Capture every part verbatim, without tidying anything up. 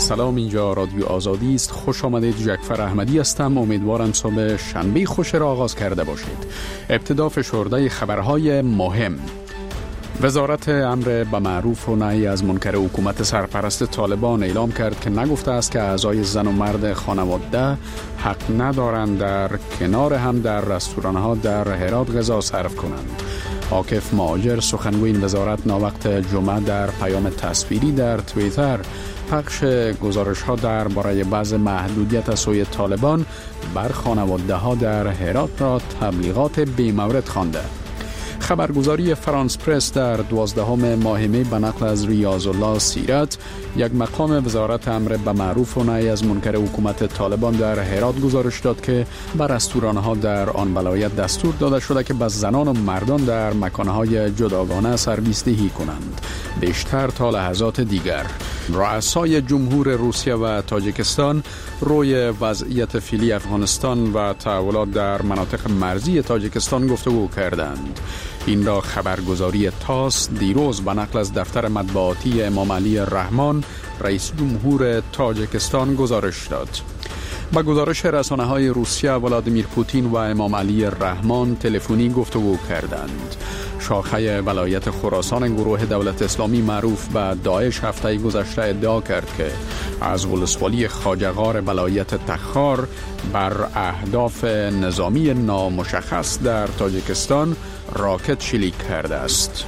سلام، اینجا رادیو آزادی است. خوش آمدید. جعفر احمدی هستم. امیدوارم صبح شنبه خوش را آغاز کرده باشید. ابتدا فشرده خبرهای مهم. وزارت امر به معروف و نهی از منکر حکومت سرپرست طالبان اعلام کرد که نگفته است که اعضای زن و مرد خانواده حق ندارند در کنار هم در رستوران‌ها در هرات غذا صرف کنند. عاکف مهاجر سخنگوی این وزارت ناوقت جمعه در پیام تصویری در توییتر پخش گزارش‌ها درباره بعض محدودیت از سوی طالبان بر خانواده‌ها در هرات را تبلیغات بی‌مورد خوانده. خبرگزاری فرانس پرس در دوازدهم ماه می به نقل از ریاض الله سیرت یک مقام وزارت امر به معروف و نهی از منکر حکومت طالبان در هرات گزارش داد که بر رستوران‌ها در آن ولایت دستور داده شده که به زنان و مردان در مکان‌های جداگانه سرویس دهی کنند، بیشتر تا لحظات دیگر. رؤسای جمهور روسیه و تاجیکستان روی وضعیت فعلی افغانستان و تحولات در مناطق مرزی تاجیکستان گفتگو کردند. این را خبرگزاری تاس دیروز به نقل از دفتر مطبوعاتی امام علی رحمان رئیس جمهور تاجیکستان گزارش داد. با گزارش رسانه‌های روسیه، ولادیمیر پوتین و امام علی رحمان تلفنی گفتگو کردند. شاخه ولایت خراسان گروه دولت اسلامی معروف به داعش هفته گذشته ادعا کرد که از ولسوالی خواجه‌غار ولایت تخار بر اهداف نظامی نامشخص در تاجیکستان راکت شلیک کرده است.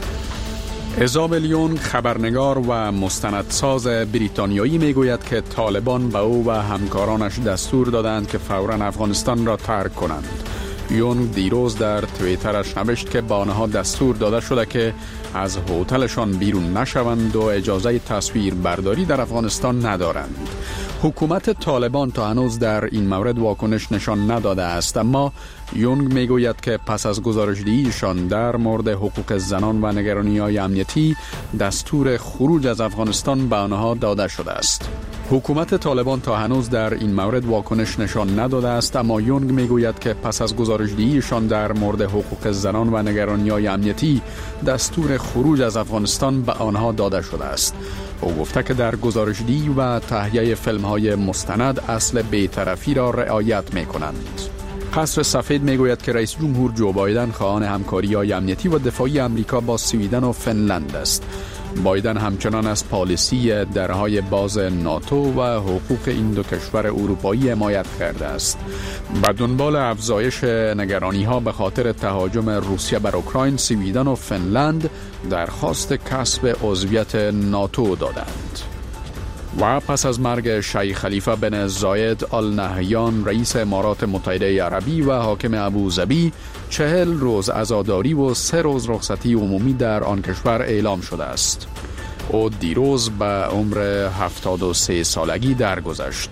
ایزابل یونگ خبرنگار و مستندساز بریتانیایی میگوید که طالبان به او و همکارانش دستور دادند که فوراً افغانستان را ترک کنند. یونگ دیروز در توییترش نوشت که به آنها دستور داده شده که از هتلشان بیرون نشوند و اجازه تصویر برداری در افغانستان ندارند. حکومت طالبان تا هنوز در این مورد واکنش نشان نداده است، اما یونگ میگوید که پس از گزارش‌دهیشان در مورد حقوق زنان و نگرانی‌های امنیتی دستور خروج از افغانستان به آنها داده شده است. حکومت طالبان تا هنوز در این مورد واکنش نشان نداده است، اما یونگ میگوید که پس از گزارش‌دهیشان در مورد حقوق زنان و نگرانی‌های امنیتی دستور خروج از افغانستان به آنها داده شده است. او گفته که در گزارش‌دهی و تهیه فیلم‌های مستند اصل بی‌طرفی را رعایت می‌کنند. قصر سفید میگوید که رئیس جمهور جو بایدن خواهان همکاری‌های امنیتی و دفاعی آمریکا با سویدن و فنلند است. بایدن همچنان از پالیسی درهای باز ناتو و حقوق این دو کشور اروپایی حمایت کرده است. به دنبال افزایش نگرانی‌ها به خاطر تهاجم روسیه بر اوکراین، سویدن و فنلند درخواست کسب عضویت ناتو دادند. و پس از مرگ شیخ خلیفه بن زاید آل نهیان رئیس امارات متحده عربی و حاکم ابوظبی، چهل روز عزاداری و سه روز رخصتی عمومی در آن کشور اعلام شده است. او دیروز به عمر هفتاد و سه سالگی درگذشت.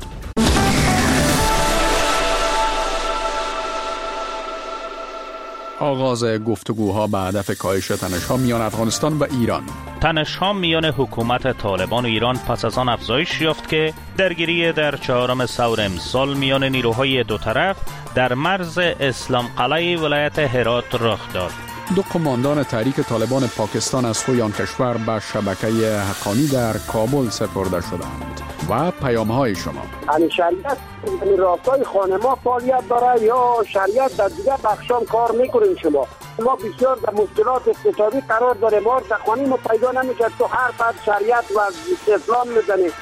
آغاز گفتگوها به هدف کاهش تنش‌ها میان افغانستان و ایران. تنش‌ها میان حکومت طالبان و ایران پس از آن افزایش یافت که درگیری در چهارم سور امسال میان نیروهای دو طرف در مرز اسلام قلعه ولایت هرات رخ داد. دو قماندان تحریک طالبان پاکستان از سوی آن کشور به شبکه حقانی در کابل سپرده شدند. و پیام‌های شما: یعنی شریعت در راستای خانه ما فعالیت داره یا شریعت در دیگر بخشام کار میکنین؟ شما ما بسیار در مشکلات اقتصادی قرار داره، ما در خانه ما پیدا نمیشه، تو هر فرد شریعت و اسلام میزنه.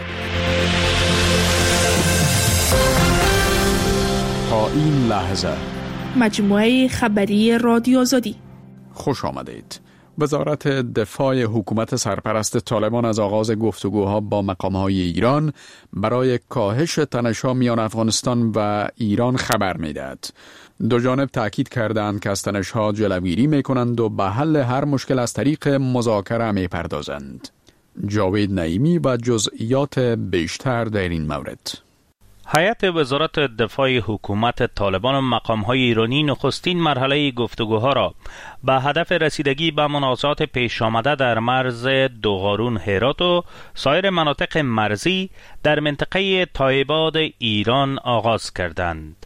تا این لحظه مجموعه خبری رادیو آزادی. خوش آمدید. وزارت دفاع حکومت سرپرست طالبان از آغاز گفتگوها با مقام‌های ایران برای کاهش تنش‌ها میان افغانستان و ایران خبر می‌دهد. دو جانب تأکید کردند که از تنش‌ها جلوگیری می‌کنند و به حل هر مشکل از طریق مذاکره می‌پردازند. جاوید نعیمی و جزئیات بیشتر در این مورد. هیئت وزارت دفاع حکومت طالبان و مقام‌های ایرانی نخستین مرحله گفتگوها را به هدف رسیدگی به منازعات پیش آمده در مرز دوغارون هرات و سایر مناطق مرزی در منطقه تایباد ایران آغاز کردند.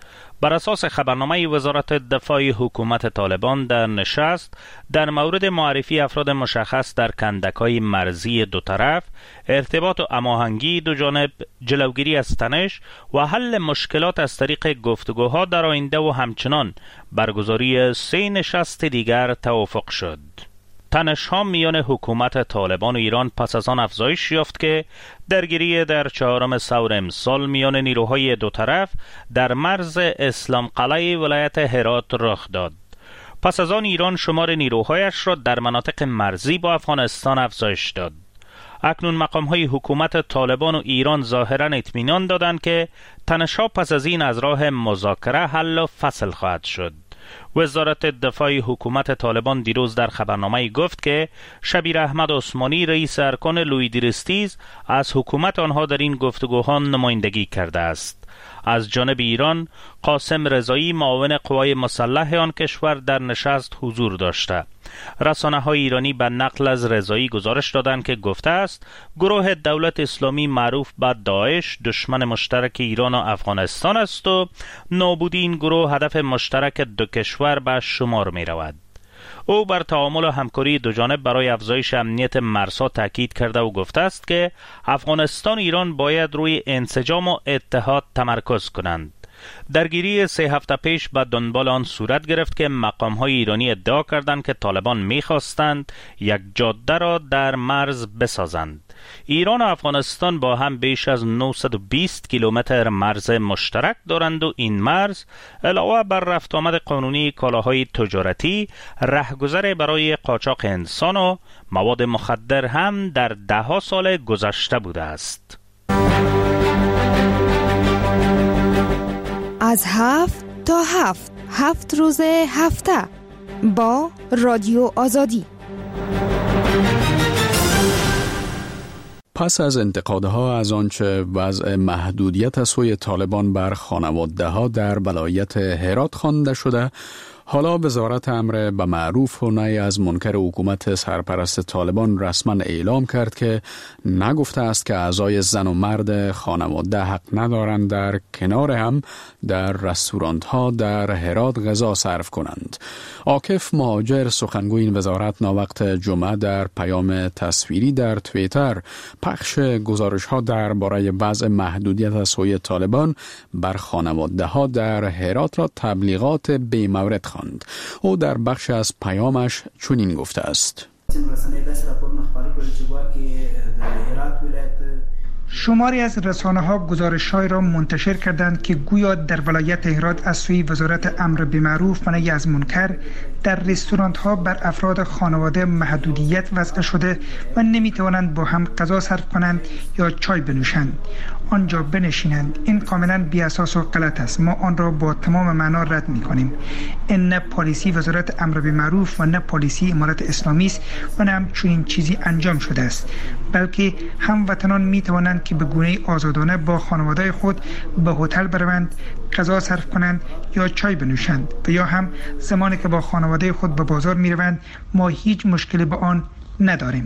بر اساس خبرنامه وزارت دفاع حکومت طالبان در نشست در مورد معرفی افراد مشخص در کندک‌های مرزی دو طرف، ارتباط و هماهنگی دو جانب، جلوگیری از تنش و حل مشکلات از طریق گفتگوها در آینده و همچنان برگزاری سه نشست دیگر توافق شد. تنش‌ها میان حکومت طالبان و ایران پس از آن افزایش یافت که درگیری در چهارم ثور امسال میان نیروهای دو طرف در مرز اسلام قلعه ولایت هرات رخ داد. پس از آن ایران شمار نیروهایش را در مناطق مرزی با افغانستان افزایش داد. اکنون مقام‌های حکومت طالبان و ایران ظاهراً اطمینان دادند که تنش‌ها پس از این از راه مذاکره حل و فصل خواهد شد. وزارت دفاع حکومت طالبان دیروز در خبرنامه گفت که شبیر احمد عثمانی رئیس ارکان لویدرستیز از حکومت آنها در این گفتگوها نمایندگی کرده است. از جانب ایران قاسم رضایی معاون قوای مسلح آن کشور در نشست حضور داشته. رسانه‌های ایرانی به نقل از رضایی گزارش دادند که گفته است گروه دولت اسلامی معروف به داعش دشمن مشترک ایران و افغانستان است و نابودی این گروه هدف مشترک دو کشور به شمار می رود. او بر تعامل و همکاری دو جانب برای افزایش امنیت مرزها تاکید کرده و گفته است که افغانستان و ایران باید روی انسجام و اتحاد تمرکز کنند. درگیری سه هفته پیش به دنبال آن صورت گرفت که مقام‌های ایرانی ادعا کردند که طالبان می‌خواستند یک جاده را در مرز بسازند. ایران و افغانستان با هم بیش از نهصد و بیست کیلومتر مرز مشترک دارند و این مرز علاوه بر رفت آمد قانونی کالاهای تجارتی، رهگذر برای قاچاق انسان و مواد مخدر هم در ده‌ها سال گذشته بوده است. از هفت تا هفت هفت روز هفته با رادیو آزادی. پس از انتقادها از آنچه وضع محدودیت از سوی طالبان بر خانواده‌ها در ولایت هرات خوانده شده، حالا وزارت امر به معروف و نهی از منکر حکومت سرپرست طالبان رسما اعلام کرد که نگفته است که اعضای زن و مرد خانواده حق ندارند در کنار هم در رستورانت ها در هرات غذا صرف کنند. عاکف مهاجر سخنگوی این وزارت ناوقت جمعه در پیام تصویری در توییتر پخش گزارش ها درباره وضع محدودیت از سوی طالبان بر خانواده ها در هرات را تبلیغات بی‌مورد خواند. او در بخش از پیامش چنین گفته است: شماری از رسانه‌ها گزارش‌هایی را منتشر کردند که گویا در ولایت هرات از سوی وزارت امر بالمعروف و نهی از منکر در رستوران‌ها بر افراد خانواده محدودیت وضع شده و نمی‌توانند با هم غذا صرف کنند یا چای بنوشند، آنجا بنشینند. این کاملا بی اساس و غلط است. ما آن را با تمام معنا رد می‌کنیم. این نه پالیسی وزارت امر بالمعروف و نه پالیسی امارت اسلامی است و نه هم چنین چیزی انجام شده است، بلکه هموطنان می‌توانند که به گونه آزادانه با خانواده خود به هتل بروند، غذا صرف کنند یا چای بنوشند و یا هم زمانی که با خانواده خود به بازار می‌روند ما هیچ مشکلی با آن نداریم.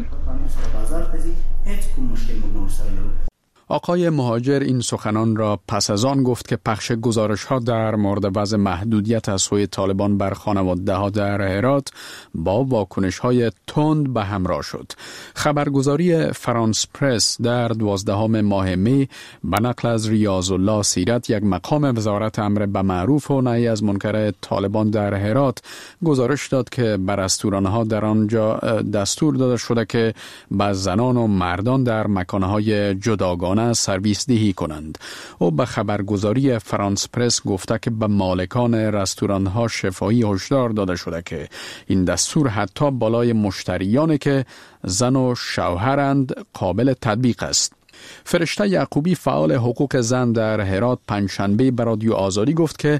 آقای مهاجر این سخنان را پس از آن گفت که پخش گزارش ها در مورد وضع محدودیت از سوی طالبان بر خانواده ها در هرات با واکنش های تند به همراه شد. خبرگزاری فرانس پرس در دوازدهم ماه می به نقل از ریاض الله سیرت، یک مقام وزارت امر به معروف و نهی از منکر طالبان در هرات، گزارش داد که بر رستوران ها در آنجا دستور داده شده که به زنان و مردان در مکانهای جداگانه سرویس دهی کنند. او به خبرگزاری فرانس پرس گفته که به مالکان رستوران ها شفاهی هشدار داده شده که این دستور حتی بالای مشتریانی که زن و شوهرند قابل تطبیق است. فرشته یعقوبی فعال حقوق زن در هرات پنجشنبه به رادیو آزادی گفت که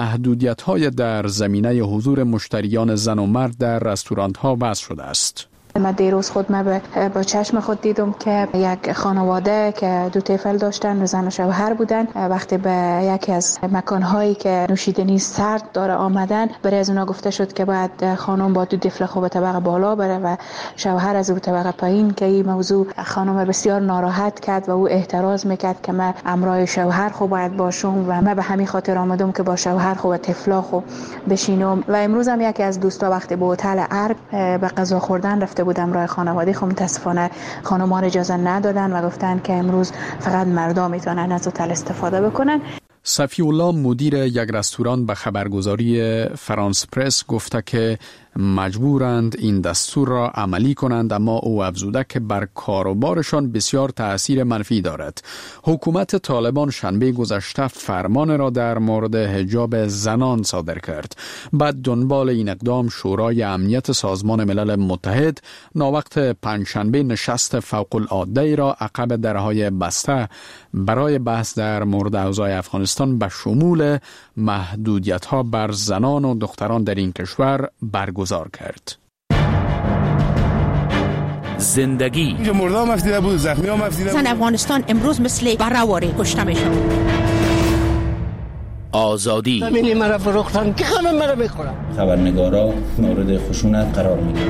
محدودیت‌های در زمینه حضور مشتریان زن و مرد در رستوران‌ها وضع شده است. من دیروز خود من با چشم خود دیدم که یک خانواده که دو طفل داشتن و زن و شوهر بودن، وقتی به یکی از مکانهایی که نوشیدنی سرد داره آمدن، برای از اونا گفته شد که باید خانم با دو طفل خود به طبقه بالا بره و شوهر از او طبقه پایین، که این موضوع خانم بسیار ناراحت کرد و او اعتراض میکرد که من امرای شوهر خود باید باشم و من به همین خاطر آمدم که با شوهر خود و طفلا خود بشینم. و امروز هم یکی از دوستا وقتی به هتل ارگ به غذا خوردن رفته بودم راه خانواده، خب متاسفانه خانم‌ها اجازه ندادن و گفتن که امروز فقط مردا میتونن از هتل استفاده بکنن. صفی الله مدیر یک رستوران به خبرگزاری فرانس پرس گفته که مجبورند این دستور را عملی کنند، اما او افزوده که بر کاروبارشان بسیار تأثیر منفی دارد. حکومت طالبان شنبه گذشته فرمان را در مورد حجاب زنان صادر کرد. بعد دنبال این اقدام شورای امنیت سازمان ملل متحد ناوقت پنجشنبه نشست فوق العاده را عقب درهای بسته برای بحث در مورد اوضاع افغانستان به شمول محدودیت‌ها بر زنان و دختران در این کشور برگزار کرد. زندگی مردم مفتیده بود، زخمی ها مفتیده بود. زن افغانستان امروز مثل برهواری کشته میشن. آزادی زمینی مرا فروختن که همه مرا میخورن. خبرنگارا مورد خشونت قرار میگیرن.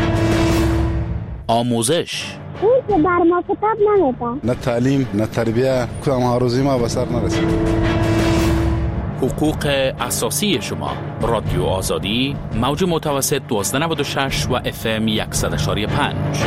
آموزش اون که بر ما کتاب نمیده. نه تعلیم نه تربیه، کدام ها روزی ما به سر نرسید. حقوق اساسی شما. رادیو آزادی، موج متوسط دوازده نود و شش و اف ام صد و یک و پنج.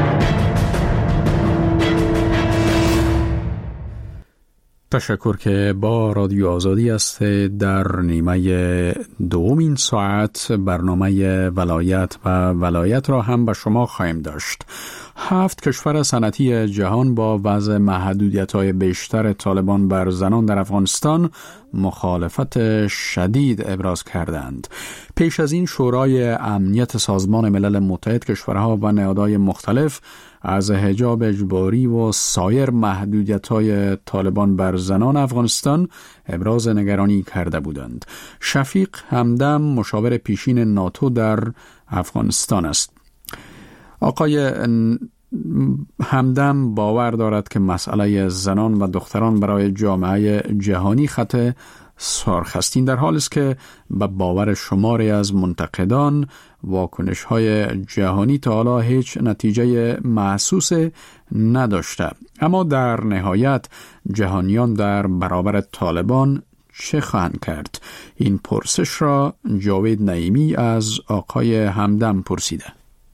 تشکر که با رادیو آزادی است. در نیمه دومین ساعت برنامه ولایت و ولایت را هم به شما خواهیم داشت. هفت کشور صنعتی جهان با وضع محدودیت‌های بیشتر طالبان بر زنان در افغانستان مخالفت شدید ابراز کردند. پیش از این شورای امنیت سازمان ملل متحد کشورها و نهادهای مختلف از حجاب اجباری و سایر محدودیت‌های طالبان بر زنان افغانستان ابراز نگرانی کرده بودند. شفیق همدم مشاور پیشین ناتو در افغانستان است. آقای همدم باور دارد که مسئله زنان و دختران برای جامعه جهانی خط سرخ است. این در حالی است که به باور شماری از منتقدان واکنش‌های جهانی تا حالا هیچ نتیجه محسوس نداشته. اما در نهایت جهانیان در برابر طالبان چه خواهند کرد؟ این پرسش را جاوید نعیمی از آقای همدم پرسیده.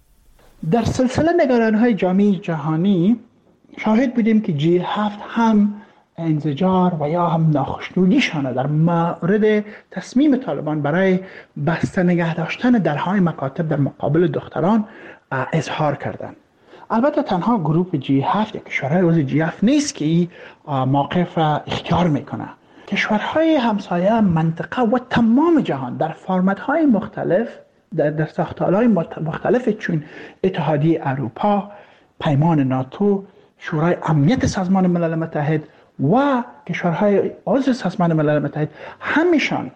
در سلسله نگران‌های جامعه جهانی شاهد بودیم که جی هفت هم انزجار و یا هم ناخشنودیشان در مورد تصمیم طالبان برای بسته نگه داشتن درهای مکاتب در مقابل دختران اظهار کردند. البته تنها گروه جی هفت یا کشورهای عضو جی هفت نیست که این موقف اختیار میکنه. کشورهای همسایه منطقه و تمام جهان در فرمت‌های مختلف در, در ساختارهای مختلف چون اتحادیه اروپا، پیمان ناتو، شورای امنیت سازمان ملل متحد و کشورهای عضو سازمان ملل متحد همیشان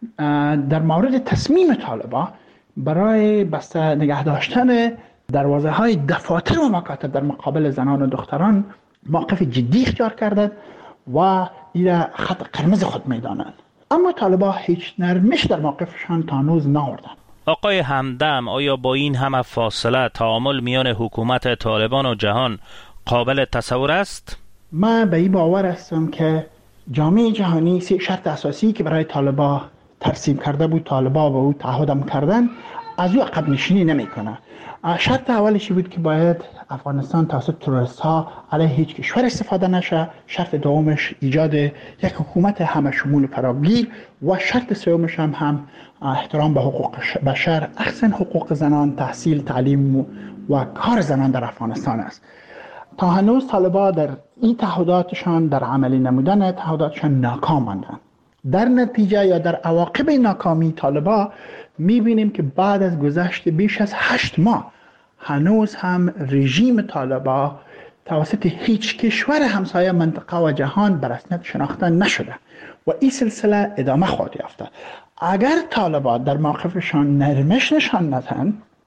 در مورد تصمیم طالبان برای بسته نگه داشتن دروازه های دفاتر و مکاتب در مقابل زنان و دختران موقف جدی اختیار کردند و این خط قرمز خود میدانند. اما طالبان هیچ نرمش در موقفشان تا هنوز نآوردند. آقای همدم، آیا با این همه فاصله تعامل میان حکومت طالبان و جهان قابل تصور است؟ من به این باور هستم که جامعه جهانی سه شرط اساسی که برای طالبان ترسیم کرده بود، طالبان با او تعهدم کردن، از او عقب نشینی نمیکنه. شرط اولش بود که باید افغانستان توسط تروریست ها علیه هیچ کشور استفاده نشه. شرط دومش ایجاد یک حکومت همه شمول و فراگیر و شرط سومش هم, هم احترام به حقوق بشر، احسن حقوق زنان، تحصیل، تعلیم و کار زنان در افغانستان است. تا هنوز طالبان در این تعهداتشان، در عملی نمودن تعهداتشان ناکام ماندند. در نتیجه یا در عواقب ناکامی طالبان میبینیم که بعد از گذشت بیش از هشت ماه هنوز هم رژیم طالبان توسط هیچ کشور همسایه منطقه و جهان به رسمیت شناخته نشده و این سلسله ادامه خواهد یافت. اگر طالبان در موقفشان نرمش نشان ندهند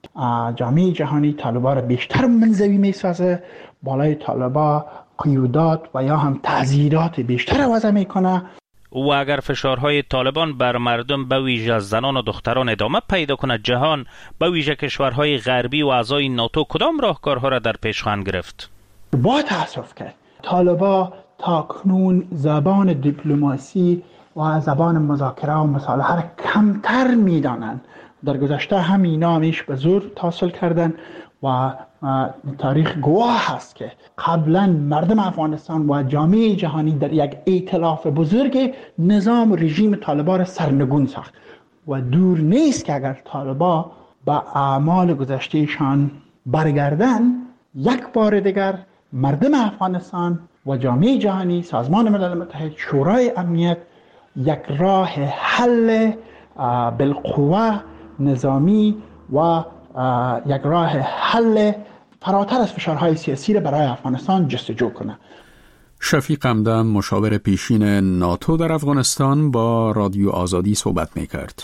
جامعه جهانی طالبان را بیشتر منزوی میسازه، بالای طالبان قیودات و یا هم تعزیرات بیشتر وضع میکنه. و اگر فشارهای طالبان بر مردم به ویژه زنان و دختران ادامه پیدا کند، جهان به ویژه کشورهای غربی و اعضای ناتو کدام راهکارها را در پیش خواهند گرفت؟ با تاسف که طالبان تا کنون زبان دیپلماسی و زبان مذاکره و مصالحه را کمتر میدانند. در گذشته هم اینا همیش به زور حاصل کردن و تاریخ گواه هست که قبلا مردم افغانستان و جامعه جهانی در یک ائتلاف بزرگ نظام رژیم طالبان را سرنگون ساخت و دور نیست که اگر طالبان به اعمال گذشتهشان برگردن، یک بار دیگر مردم افغانستان و جامعه جهانی، سازمان ملل متحد، شورای امنیت یک راه حل بالقوه نظامی و یک راه حل فراتر از فشارهای سیاسی را برای افغانستان جستجو کنه. شفیق همدم، مشاور پیشین ناتو در افغانستان، با رادیو آزادی صحبت می‌کرد.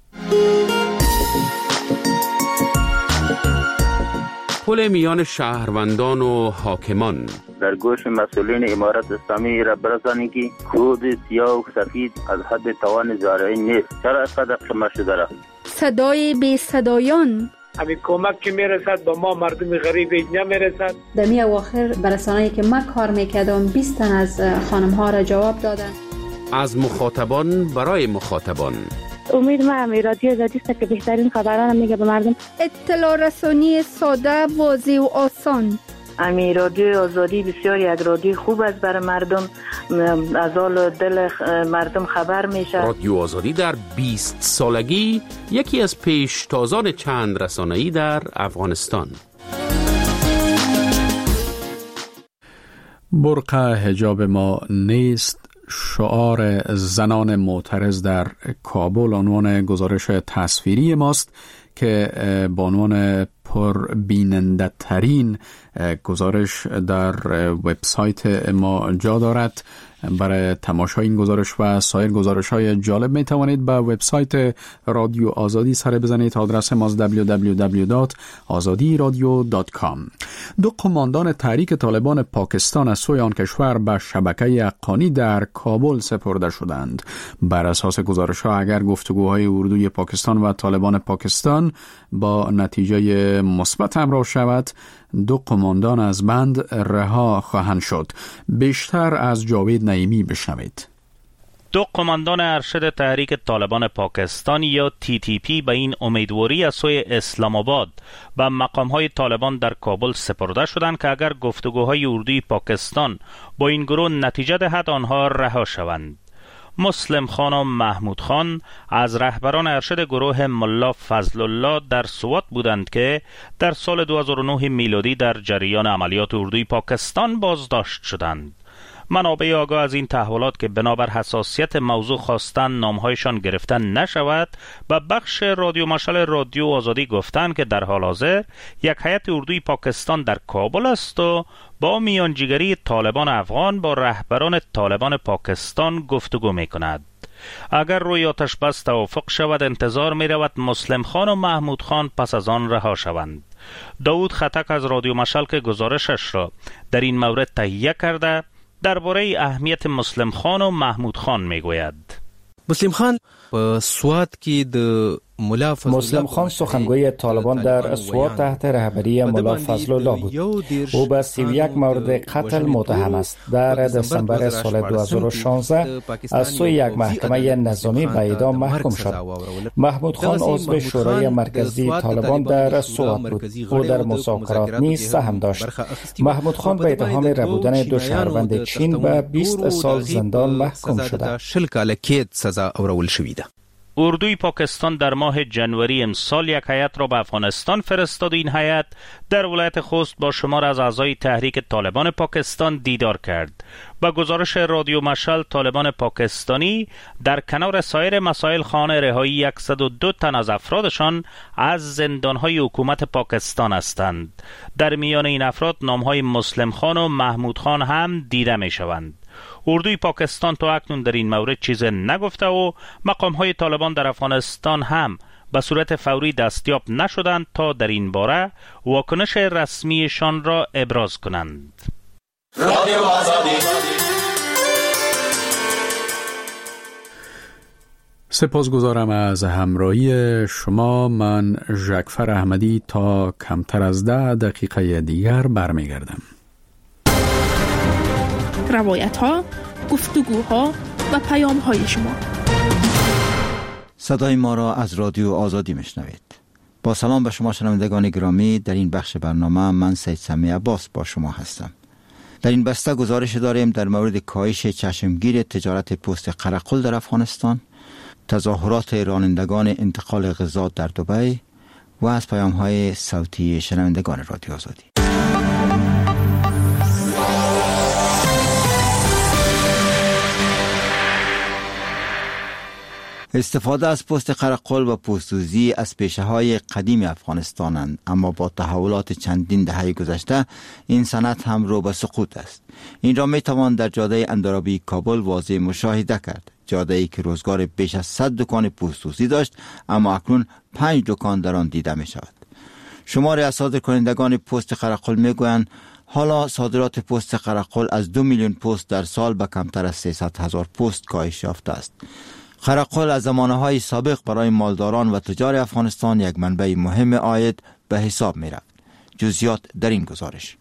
پل میان شهروندان و حاکمان در گوش مسئولین امارت اسلامی را برسانید که کود سیاه و سفید از حد توان زارعی نیست. چرا اینقدر قمه شده را؟ صدای بی صدایان، همین کمک که میرسد به ما مردم غریب نمیرسد. در می اواخر برسانه‌ای که من کار میکردم بیست تن از خانم ها را جواب دادن. از مخاطبان برای مخاطبان. امید ما هم رادیو آزادی است که بهترین خبران میگه به مردم. اطلاع رسانی ساده، واضح و آسان. امی رادیو آزادی بسیار یک رادیو خوب است برای مردم، از حال دل مردم خبر میشه. رادیو آزادی در بیست سالگی یکی از پیشتازان چند رسانه‌ای در افغانستان. برقع حجاب ما نیست شعار زنان معترض در کابل عنوان گزارش تصویری ماست که با عنوان پربیننده ترین گزارش در وبسایت ما جا دارد. برای تماشای این گزارش و سایر گزارش های جالب می توانید به وبسایت رادیو آزادی سر بزنید. آدرس ما دبلیو دبلیو دبلیو دات آزادی رادیو دات کام. دو قماندان تحریک طالبان پاکستان از سوی آن کشور به شبکه حقانی در کابل سپرده شدند. بر اساس گزارش ها اگر گفتگوهای اردوی پاکستان و طالبان پاکستان با نتیجه مثبت همراه شود، دو قماندان از بند رها خواهند شد. بیشتر از جاوید نعیمی بشنوید. دو قماندان ارشد تحریک طالبان پاکستان یا تی تی پی به این امیدواری از سوی اسلام آباد و مقام‌های طالبان در کابل سپرده شدند که اگر گفتگوهای اردوی پاکستان با این گروه نتیجه دهد آنها رها شوند. مسلم خان و محمود خان از رهبران ارشد گروه ملا فضل الله در سوات بودند که در سال دو هزار و نه میلادی در جریان عملیات اردوی پاکستان بازداشت شدند. منابع آگاه از این تحولات که بنابر حساسیت موضوع خواستن نامهایشان گرفتن نشود و بخش رادیو مشعل رادیو آزادی گفتند که در حال حاضر یک هیئت اردوی پاکستان در کابل است و با میانجیگری طالبان افغان با رهبران طالبان پاکستان گفتگو می کند. اگر روی آتش بس توافق شود انتظار می رود مسلم خان و محمود خان پس از آن رها شوند. داود خطک از رادیو مشعل که گزارشش را در این مورد تهیه کرده درباره اهمیت مسلم خان و محمود خان می گوید. مسلم خان په سوات کې د مسلم خان سخنگوی طالبان در سوات تحت رهبری ملا فضل الله بود. او به سی و یک مورد قتل متهم است. در دسامبر سال دو هزار و شانزده از سوی یک محکمه نظامی به اعدام محکوم شد. محمود خان عضو شورای مرکزی طالبان در سوات بود. او در مذاکرات نیز سهم داشت. محمود خان به اتهام ربودن دو شهروند چین به بیست سال زندان محکوم شده. شل کاله قید سزا اورول شوی ده. اردوی پاکستان در ماه جنوری امسال یک هیئت را به افغانستان فرستاد و این هیئت در ولایت خوست با شمار از اعضای تحریک طالبان پاکستان دیدار کرد. با گزارش رادیو مشعل طالبان پاکستانی در کنار سایر مسائل خواهان رهایی صد و دو تن از افرادشان از زندانهای حکومت پاکستان هستند. در میان این افراد نامهای مسلم خان و محمود خان هم دیده می شوند. اردوی پاکستان تا اکنون در این مورد چیز نگفته و مقام‌های طالبان در افغانستان هم به صورت فوری دستیاب نشدند تا در این باره واکنش رسمیشان را ابراز کنند. رادیو آزادی. سپاسگزارم از همراهی شما. من جعفر احمدی تا کمتر از ده دقیقه دیگر برمیگردم. روایت ها، گفتگوها و پیام های شما. صدای ما را از رادیو آزادی میشنوید. با سلام به شما شنوندگان گرامی، در این بخش برنامه من سید سمیع عباس با شما هستم. در این بسته گزارش داریم در مورد کاهش چشمگیر تجارت پوست قرقل در افغانستان، تظاهرات رانندگان انتقال غذا در دبی و از پیام‌های صوتی شنوندگان رادیو آزادی. استفاده از پوست قرقل و پوست‌دوزی از پیشه‌های قدیم افغانستانند، اما با تحولات چندین دهه گذشته این صنعت هم رو به سقوط است. این را می‌توان در جاده اندرابی کابل واضح مشاهده کرد. جاده‌ای که روزگار بیش از صد دکان پوست‌دوزی داشت، اما اکنون پنج دکان در آن دیده می‌شود. شماری از صادرکنندگان پوست قرقل می‌گویند حالا صادرات پوست قرقل از دو میلیون پوست در سال به کمتر از سیصد هزار پوست کاهش یافته است. قرقل از زمانه‌های سابق برای مالداران و تجار افغانستان یک منبع مهم عاید به حساب می‌رفت. جزئیات در این گزارش.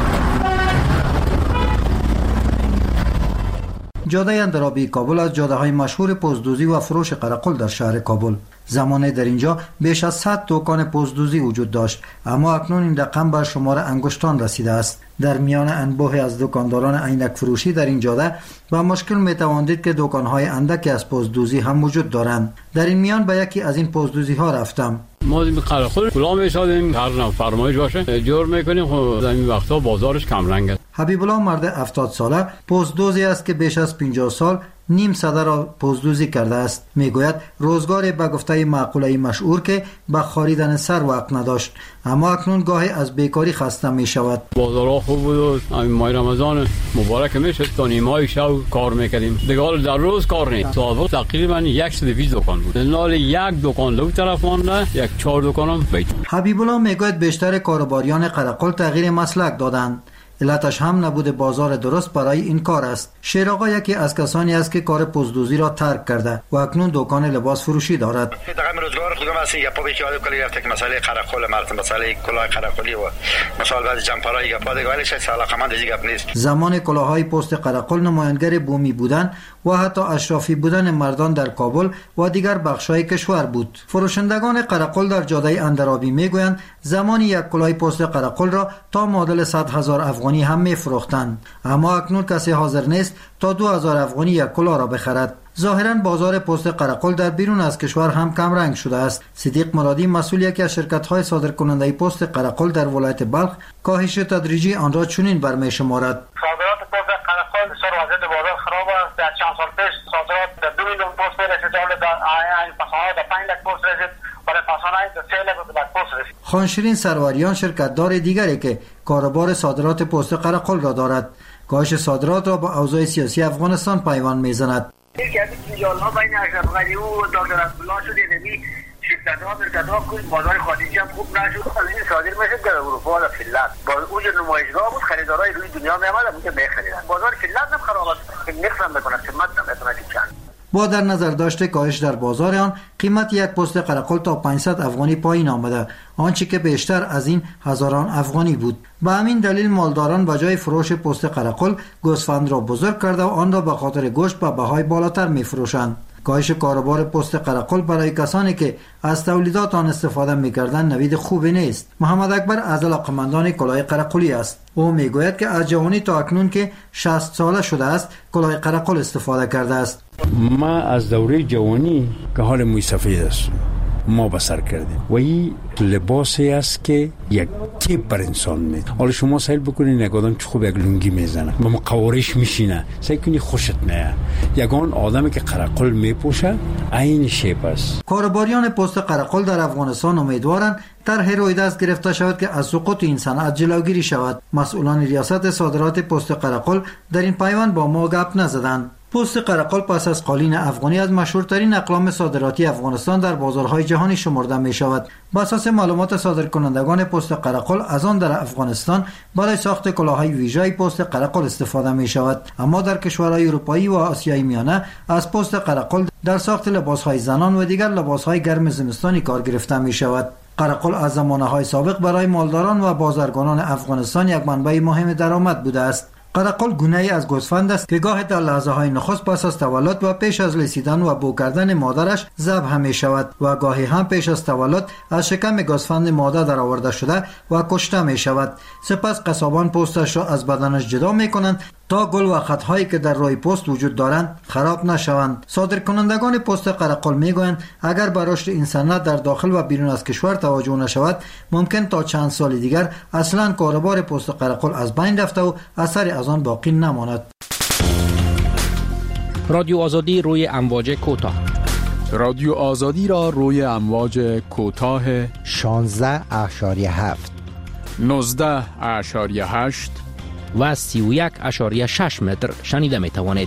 جاده اندرابی کابل از جاده‌های مشهور پوست‌دوزی و فروش قرقل در شهر کابل. زمانه در اینجا بیش از صد دکان پوست‌دوزی وجود داشت، اما اکنون این رقم به شمار انگشتان رسیده است. در میان انبوه از دکانداران عینک فروشی در این جاده با مشکل میتوان دید که دکان‌های اندکی از پوست‌دوزی هم وجود دارند. در این میان به یکی از این پوست‌دوزی‌ها رفتم. ما این قرقل کلا می‌سازیم، هر نوع فرمایش باشه جور می‌کنیم. خب در این وقتا بازارش کم رنگ است. حبیب الله مرد هفتاد ساله پوست‌دوزی است که بیش از پنجاه سال نیم صده را پوست‌دوزی کرده است. میگوید روزگار به گفته مقوله مشهور که به خریدن سر وقت نداشت، اما اکنون گاهی از بیکاری خسته می شود. بازارها خوب بود و ماه رمضان مبارک میشد تا نیمه شب کار میکردیم. دیگه در روز کار نیست. صاحب تقریبا صد و بیست دکان بود. نال یک دکان دو طرف مانده، یک چهار دکانم بیت. حبیب الله میگوید بیشتر کاروباریان قرقل تغییر مسلک دادند. علتش هم نبود بازار درست برای این کار است. شیر آقا یکی از کسانی است که کار پوست‌دوزی را ترک کرده و اکنون دکان لباس فروشی دارد. دقیقاً روزگار خودم است یا پا بیچاره کلی رفته که مسئله قرقل مرد مسئله کلاه قرقلی و مثلا بعضی جمپرای گپا دیگه ولی شاید علاقمند دیگه گپ نیست. زمان کلاه‌های پوست قرقل نماینگر بومی بودن و حتی اشرافی بودن مردان در کابل و دیگر بخش‌های کشور بود. فروشندگان قرقل در جاده اندرابی میگویند زمانی یک کلاه پوست قرقل را تا معادل صد هزار افغانی هم میفروختند، اما اکنون کسی حاضر نیست تا دو هزار افغانی یک کلاه را بخرد. ظاهراً بازار پوست قرقل در بیرون از کشور هم کم رنگ شده است. صدیق مرادی مسئول یکی از شرکت‌های صادرکننده پوست قرقل در ولایت بلخ کاهش تدریجی آن را چنین برمی‌شمارد. صادرات پوست قرقل بسیار وضعیت بازار خراب است. در چند سال پیش صادرات در دو میلیون پوست رسید، حالا در این فصل در پنج لک پوست رسید. خانشرین سروریان شرکت‌دار دیگری که کاروبار صادرات پوست قرقل را دارد، کاهش صادرات را با اوضاع سیاسی افغانستان پیوند می‌زند. یکی از جنجال‌ها بین اشرف غنی و دکتر عبدالله شد، یعنی شرکت‌ها شرکت‌ها کل بازار خارجی هم خوب نشد، این صادر می‌شد در اروپا و فنلند. با اون نمایشگاه بود، خریدارای روی دنیا می‌آمدن اونجا می‌خریدن. بازار فنلند هم خراب است، نرخ هم می‌کنه، قیمت هم می‌کنه چند. با در نظر داشته کاهش در بازار آن، قیمت یک پوست قرقل تا پانصد افغانی پایین آمده، آنچه که بیشتر از این هزاران افغانی بود. به همین دلیل مالداران به جای فروش پوست قرقل گوسفند را بزرگ کرده و آن را به خاطر گوشت به بهای بالاتر می‌فروشند. کاهش کاروبار پوست قرقل برای کسانی که از تولیدات آن استفاده می‌کردند نوید خوبی نیست. محمد اکبر از علاقه‌مندان کلاه قرقلی است. او میگوید که از جوانی تا اکنون که شصت ساله شده است کلاه قرقل استفاده کرده است. ما از دوره جوانی که حال موی سفید است ما بسر کردیم و این لباسی است که یک تیپ بر انسان میده. حالا شما سهل بکنید یک آدم چه خوب یک لنگی میزنه و مقوارش میشینه، سعی کنی خوشت نه. یگان آدمی که قرقل میپوشه عین شیپ است. کاروباریان پوست قرقل در افغانستان امیدوارند طرح روی دست گرفته شود که از سقوط این صنعت جلوگیری شود. مسئولان ریاست صادرات پوست قرقل در این پیوند با ما گپ نزدند. پوست قرقل پس از قالین افغانی از مشهورترین اقلام صادراتی افغانستان در بازارهای جهانی شمرده می شود. بر اساس معلومات صادرکنندگان پوست قرقل، از آن در افغانستان برای ساخت کلاههای ویژه پوست قرقل استفاده می شود، اما در کشورهای اروپایی و آسیای میانه از پوست قرقل در ساخت لباسهای زنان و دیگر لباسهای گرم زمستانی کار گرفته می شود. قرقل از زمانه‌های سابق برای مالداران و بازرگانان افغانستان یک منبع مهم درآمد بوده است. قرقل گونه‌ای از گوسفند است که گاه در لحظه‌های نخست پس از تولد و پیش از لیسیدن و بو کردن مادرش ذبح می شود و گاهی هم پیش از تولد از شکم گوسفند ماده در آورده شده و کشته می شود. سپس قصابان پوستش را از بدنش جدا می کنند تا گل و خطهایی که در روی پوست وجود دارند خراب نشوند. صادرکنندگان پوست قرقل می گویند اگر به رشد این صنعت در داخل و بیرون از کشور توجه نشود، ممکن تا چند سال دیگر اصلا کاروبار پوست قرقل از بین رفته و اثری از آن باقی نماند. رادیو آزادی روی امواج کوتاه. رادیو آزادی را روی امواج کوتاه شانزده اشاریه هفت، نوزده اشاریه هشت و سی و یک اشاریه شش متر شنیده می توانید.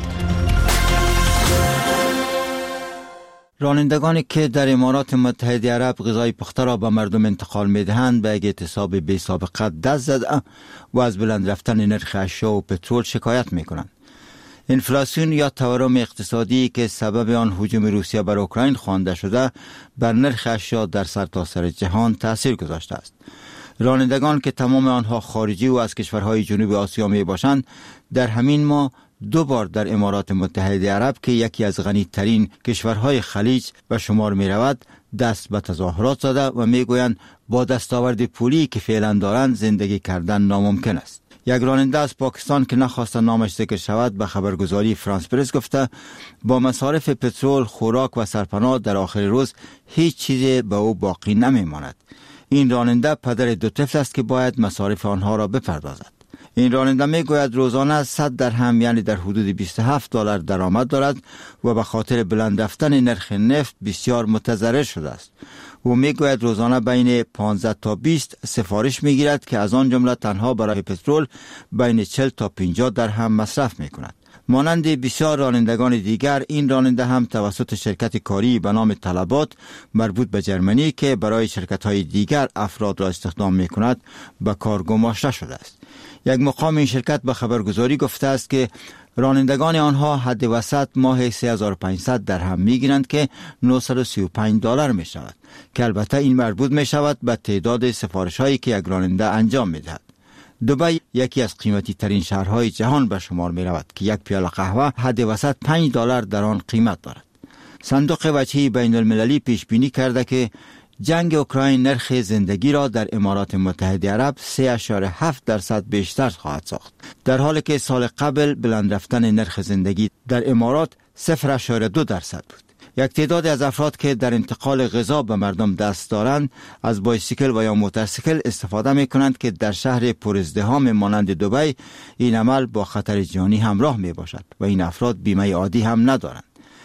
رانندگانی که در امارات متحده عرب غذای پخته را به مردم انتقال می دهند به یک اعتصاب بی سابقه دست زده و از بلند رفتن نرخ اشیا و پترول شکایت می کنند. انفلاسیون یا تورم اقتصادی که سبب آن هجوم روسیه بر اوکراین خوانده شده بر نرخ اشیا در سرتاسر جهان تاثیر گذاشته است. رانندگان که تمام آنها خارجی و از کشورهای جنوب آسیا می باشند در همین ماه دو بار در امارات متحده عرب که یکی از غنی ترین کشورهای خلیج به شمار می رود دست به تظاهرات زده و می گویند با دستاورد پولی که فعلا دارند زندگی کردن ناممکن است. یک راننده از پاکستان که نخواست نامش ذکر شود به خبرگزاری فرانس پرس گفته با مصارف پترول، خوراک و سرپناه در آخر روز هیچ چیزی به او باقی نمی ماند. این راننده پدر دو طفل است که باید مصارف آنها را بپردازد. این راننده می گوید روزانه صد درهم یعنی در حدود بیست و هفت دلار درآمد دارد و به خاطر بلند رفتن نرخ نفت بسیار متضرر شده است. او می گوید روزانه بین پانزده تا بیست سفارش می گیرد که از آن جمله تنها برای پترول بین چهل تا پنجاه درهم مصرف می کند. مانند بسیار رانندگان دیگر این راننده هم توسط شرکت کاری به نام طلبات مربوط به جرمنی که برای شرکت‌های دیگر افراد را استخدام می کند به کار گماشته شده است. یک مقام این شرکت به خبرگزاری گفته است که رانندگان آنها حد وسط ماه سه هزار و پانصد درهم می گیرند که نهصد و سی و پنج دلار می شود که البته این مربوط می شود به تعداد سفارش هایی که یک راننده انجام می دهد. دبی یکی از قیمتی ترین شهرهای جهان به شمار می رود که یک پیاله قهوه حد وسط پنج دلار در آن قیمت دارد. صندوق وجهی بین المللی پیش بینی کرده که جنگ اوکراین نرخ زندگی را در امارات متحده عرب سه اشاره هفت درصد بیشتر خواهد ساخت، در حالی که سال قبل بلند رفتن نرخ زندگی در امارات صفر اشاره دو درصد بود. یک تعداد از افراد که در انتقال غذا به مردم دست دارند از بایسیکل و یا موتورسیکل استفاده می کنند که در شهر پرازدحام مانند دبی این عمل با خطر جانی همراه می باشد و این افراد بیمه عادی هم ندارند.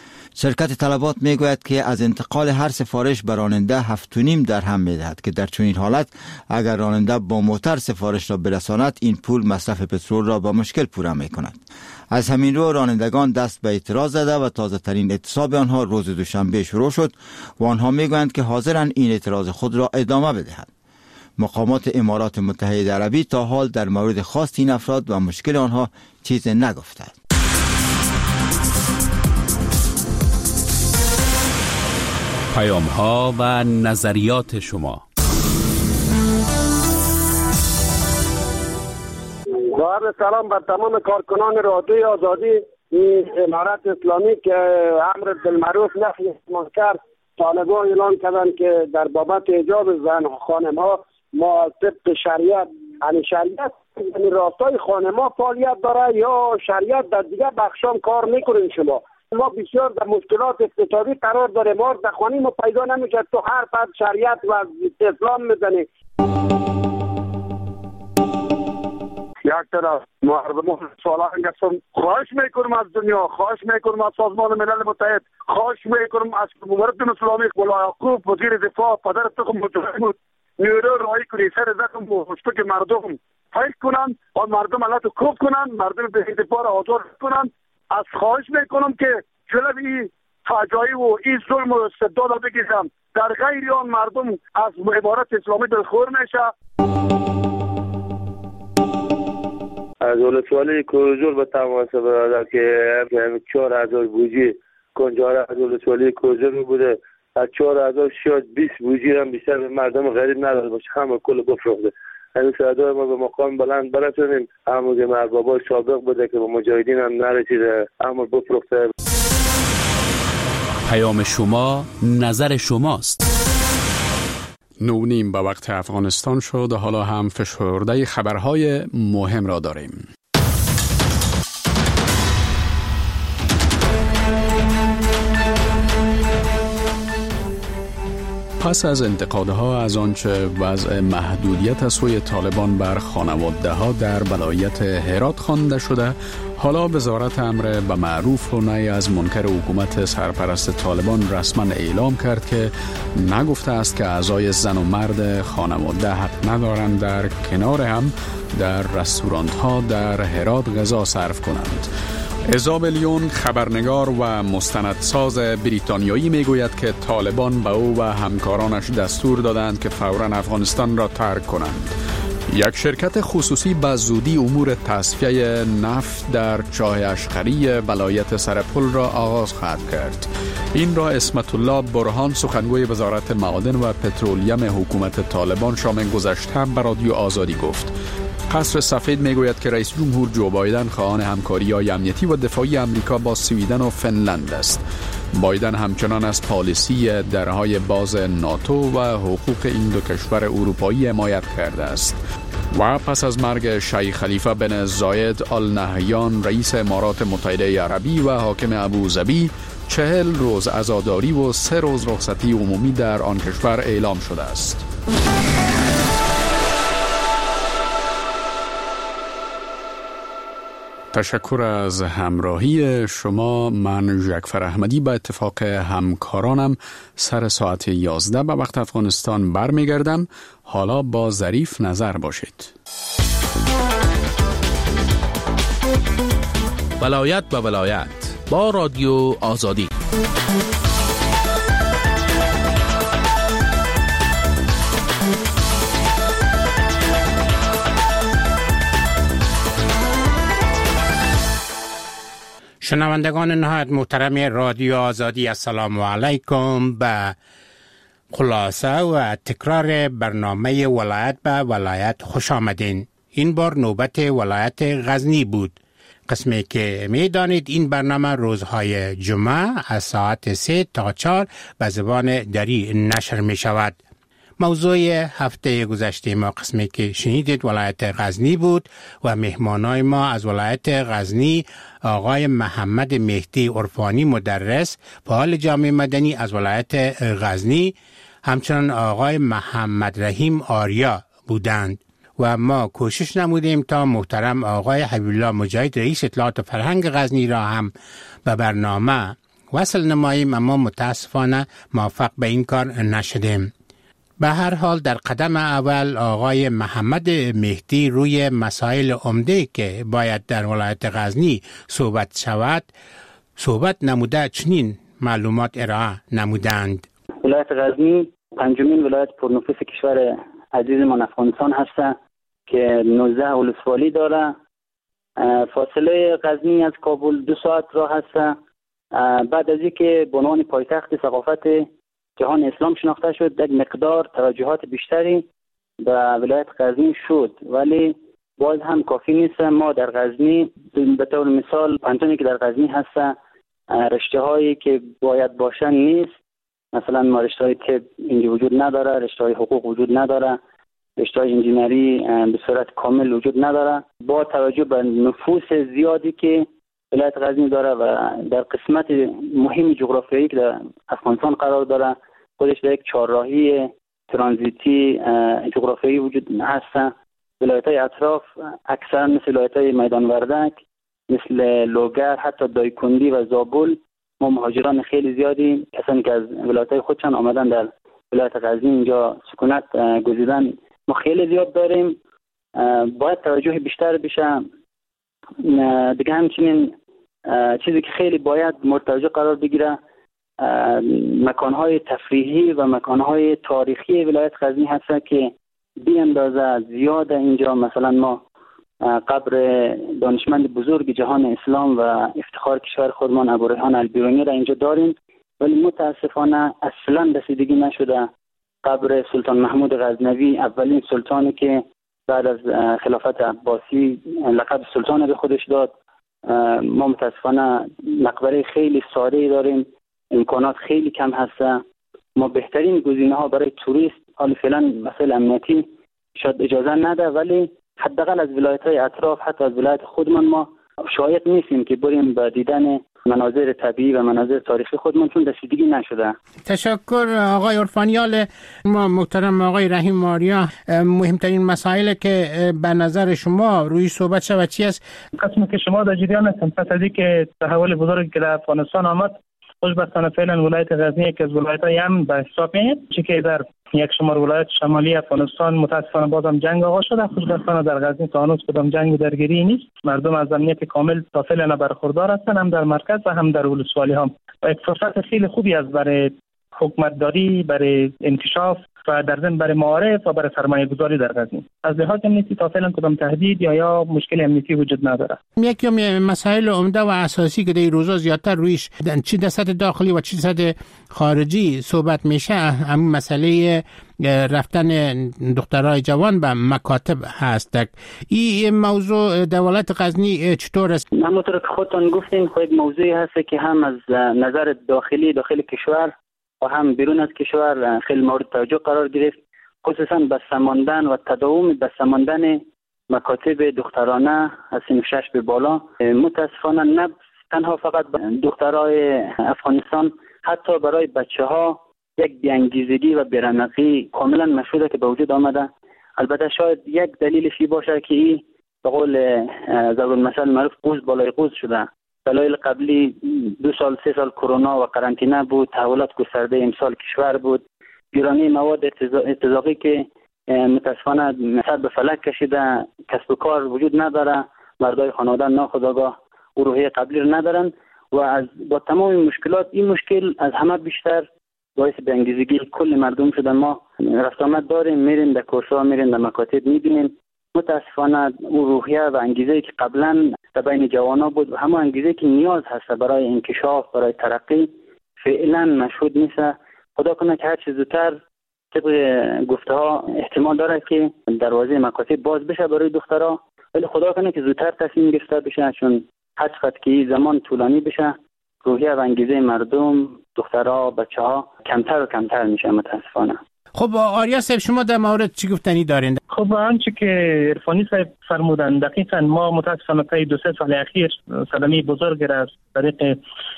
شرکت طلبات می گوید که از انتقال هر سفارش به راننده هفت و نیم درهم می دهد که در چنین حالت اگر راننده با موتور سفارش را برساند این پول مصرف پترول را با مشکل پورا می کند. از همین رو رانندگان دست به اعتراض زده و تازه ترین اعتصاب آنها روز دوشنبه شروع شد و آنها می گویند که حاضرند این اعتراض خود را ادامه بدهند. مقامات امارات متحده عربی تا حال در مورد خواست این افراد و مشکل آنها چیز نگفتند. پیام ها و نظریات شما. با سلام بر تمام کارکنان رادیوی آزادی امارت اسلامی که امر بالمعروف نهی عن المنکر طالبان اعلان کردند که در بابت حجاب زن خانم ها ما طبق شریعت یعنی شریعت یعنی راستای خانم ها فعالیت داره یا شریعت در دیگر بخشام کار میکنین. شما ما بسیار در مشکلات اقتصادی قرار داریم، ما در خانه ما پیدا نمیشه تو هر فرد شریعت و اسلام میزنی. یک طرف مردم سالانه هستم، خواهش میکنم از دنیا، خواهش میکنم از سازمان ملل متحد، خواهش میکنم از جمهوریت اسلامی مولا یعقوب وزیر دفاع پدر تخم مجاهد بود نیرو رای کنی سر زخم و هشتک مردم حیث کنن و مردم علت کوب کنن، مردم به دفاع را آزار کنن از خواهش میکنم که جلوی این فجایع و این ظلم و استبداد را بگیرم. در غیر آن مردم از عبارت اسلامی دلخور میشه. از ولسوالی کوزور به تماس برادر که چهار هزار بوجی کنجاره از ولسوالی کوزور بوده، از چهار هزار شاید بیست بوجی هم بیشتر به مردم غریب نداده باشه، همه کل بفروخته. این صدای ما به مقام بلند برسونیم، همون که مربابای سابق بوده که به مجاهدین هم نرسیده، همون بفروخته. پیام شما نظر شماست. نو نیم به وقت افغانستان شد، حالا هم فشرده خبرهای مهم را داریم. پس از انتقادها از آنچه وضع محدودیت از سوی طالبان بر خانواده‌ها در ولایت هرات خوانده شده، حالا وزارت امر به معروف و نهی از منکر حکومت سرپرست طالبان رسما اعلام کرد که نگفته است که اعضای زن و مرد خانواده حق ندارند در کنار هم در رستوران‌ها در هرات غذا صرف کنند. ایزابل خبرنگار و مستندساز بریتانیایی میگوید که طالبان به او و همکارانش دستور دادند که فوراً افغانستان را ترک کنند. یک شرکت خصوصی به زودی امور تصفیه نفت در چاه اشقری ولایت سرپل را آغاز خواهد کرد. این را اسمت الله برهان، سخنگوی وزارت معادن و پترولیم حکومت طالبان شام گذشته به رادیو آزادی گفت. قصر سفید میگوید که رئیس جمهور جو بایدن خواهان همکاری‌های امنیتی و دفاعی امریکا با سویدن و فنلند است. بایدن همچنان از پالیسی درهای باز ناتو و حقوق این دو کشور اروپایی حمایت کرده است. و پس از مرگ شیخ خلیفه بن زاید آل نهیان رئیس امارات متحده عربی و حاکم ابوظبی، چهل روز عزاداری و سه روز رخصتی عمومی در آن کشور اعلام شده است. تشکر از همراهی شما. من جعفر احمدی به اتفاق همکارانم سر ساعت یازده به وقت افغانستان برمیگردم. حالا با ظریف نظر باشید. ولایت به ولایت با رادیو آزادی. شنوندگان نهایت محترم رادیو آزادی، السلام علیکم. به خلاصه و تکرار برنامه ولایت به ولایت خوش آمدین. این بار نوبت ولایت غزنی بود. قسمی که می دانید این برنامه روزهای جمعه از ساعت سه تا چهار به زبان دری نشر می شود. موضوع هفته گذشته ما قسمی که شنیدید ولایت غزنی بود و مهمانای ما از ولایت غزنی آقای محمد مهدی عرفانی مدرس فعال جامعه مدنی از ولایت غزنی، همچنان آقای محمد رحیم آریا بودند و ما کوشش نمودیم تا محترم آقای حبیب الله مجاهد رئیس اطلاعات و فرهنگ غزنی را هم به برنامه وصل نماییم، اما متاسفانه موفق به این کار نشدیم. به هر حال در قدم اول آقای محمد مهدی روی مسائل عمده که باید در ولایت غزنی صحبت شود صحبت نموده چنین معلومات ارائه نمودند. ولایت غزنی پنجمین ولایت پرنفوذ کشور عزیزمان افغانستان هست که نوزده ولسوالی داره. فاصله غزنی از کابل دو ساعت راه هست. بعد از اینکه به عنوان پایتخت ثقافت جهان اسلام شناخته شد، یک مقدار توجهات بیشتری به ولایت غزنی شد، ولی باز هم کافی نیست. ما در غزنی به طور مثال پانتونی که در غزنی هست رشته هایی که باید باشن نیست. مثلا ما رشته های طب اینجا وجود نداره، رشته های حقوق وجود نداره، رشته های انجینری به صورت کامل وجود نداره. با توجه به نفوس زیادی که ولایت غزنی داره و در قسمت مهم جغرافیایی که در افغانستان قرار داره، خودش در یک چهارراهی ترانزیتی جغرافیایی وجود هست. ولایت‌های اطراف اکثرا مثل ولایت‌های میدان وردک، مثل لوگر، حتی دایکندی و زابل، ما مهاجران خیلی زیادی کسانی که از ولایت‌های خودشان آمدن در ولایت غزنی اینجا سکونت گزیدن ما خیلی زیاد داریم. باید توجه بیشتر بشه. دیگه همچنین چیزی که خیلی باید مورد توجه قرار بگیره مکانهای تفریحی و مکانهای تاریخی ولایت غزنی هست که بی اندازه زیاد اینجا. مثلا ما قبر دانشمند بزرگ جهان اسلام و افتخار کشور خودمان ابوریحان البیرونی را اینجا داریم، ولی متاسفانه اصلا رسیدگی نشده. قبر سلطان محمود غزنوی، اولین سلطانی که بعد از خلافت عباسی لقب سلطان به خودش داد، ما متاسفانه مقبره خیلی ساده داریم، امکانات خیلی کم هسته. ما بهترین گزینه ها برای توریست حالا فعلا مسائل امنیتی شاید اجازه نده، ولی حداقل از ولایت های اطراف، حتی از ولایت خودمان ما شایق نیستیم که بریم به دیدن مناظر طبیعی و مناظر تاریخی خودمان، چون رسیدگی نشده. تشکر آقای عرفانیال. ما محترم آقای رحیم ماریا، مهمترین مسائل که به نظر شما روی صحبت شود چی است؟ قسمی که شما در جریان هستم پس از اینکه تحول بزرگی که در افغانستان آمد، خوشبختانه فعلا ولایت غزنی یکی از ولایت‌های امن به حساب میاد، چون که در یک شمار ولایت شمالی افغانستان متاسفانه بازم جنگ آغاز شده. خوشبختانه در غزنی تا هنوز کدام جنگ درگیری نیست، مردم از امنیت کامل تا فعلا برخوردار هستند، هم در مرکز و هم در ولسوالی ها. و یک فرصت خیلی خوبی است برای حکومتداری، برای انکشاف و در ضمن برای معارف و برای سرمایه گذاری در غزنی. از لحاظ امنیتی تا فعلا کدام تهدید یا یا مشکل امنیتی وجود نداره. یکی از مسائل عمده و اساسی که در این روزا زیادتر رویش چی در سطح داخلی و چی در سطح خارجی صحبت میشه، همین مسئله رفتن دخترای جوان به مکاتب هست. این موضوع دولت غزنی چطور است؟ همونطور که خودتان گفتین، خود یک موضوعی هست که هم از نظر داخلی داخل کشور و هم بیرون از کشور خیلی مورد توجه قرار گرفت، خصوصا بسته ماندن و تداوم بسته ماندن مکاتب دخترانه از سن شش به بالا. متاسفانه نه تنها فقط دخترای افغانستان، حتی برای بچه ها یک بیانگیزگی و بیرمقی کاملا مشهوده که به وجود آمده. البته شاید یک دلیلش باشه که این به قول ضرب المثل معروف قوز بالای قوز شده. دلایل قبلی دو سال سه سال کرونا و قرنطینه بود، تحولات گسترده امسال کشور بود، گرانی مواد ارتزاقی که متاسفانه سر به فلک کشیده، کسب و کار وجود نداره، مردای خانواده ناخودآگاه او روحیه قبلی رو ندارن و از با تمام مشکلات این مشکل از همه بیشتر باعث بیانگیزگی کل مردم شده. ما رفت آمد داریم، میریم در کورس‌ها، میریم در مکاتب، میبینیم متاسفانه او روحیه و انگیزه که قبلا در بین جوانا بود و همه انگیزه که نیاز هست برای انکشاف، برای ترقی، فعلا مشهود نیست. خدا کنه که هر چیز زودتر طبق گفته ها احتمال داره که دروازه مکاتب باز بشه برای دخترها، ولی خدا کنه که زودتر تصمیم گرفته بشه، چون هر چقدر که زمان طولانی بشه روحیه و انگیزه مردم، دخترها، بچه‌ها کمتر و کمتر میشه متاسفانه. خب آریا صاحب شما در مورد چی گفتنی دارین؟ خب آنچه که عرفانی صاحب فرمودن دقیقاً ما متاسفانه تا دو سه سال اخیر صدمه بزرگ را از طریق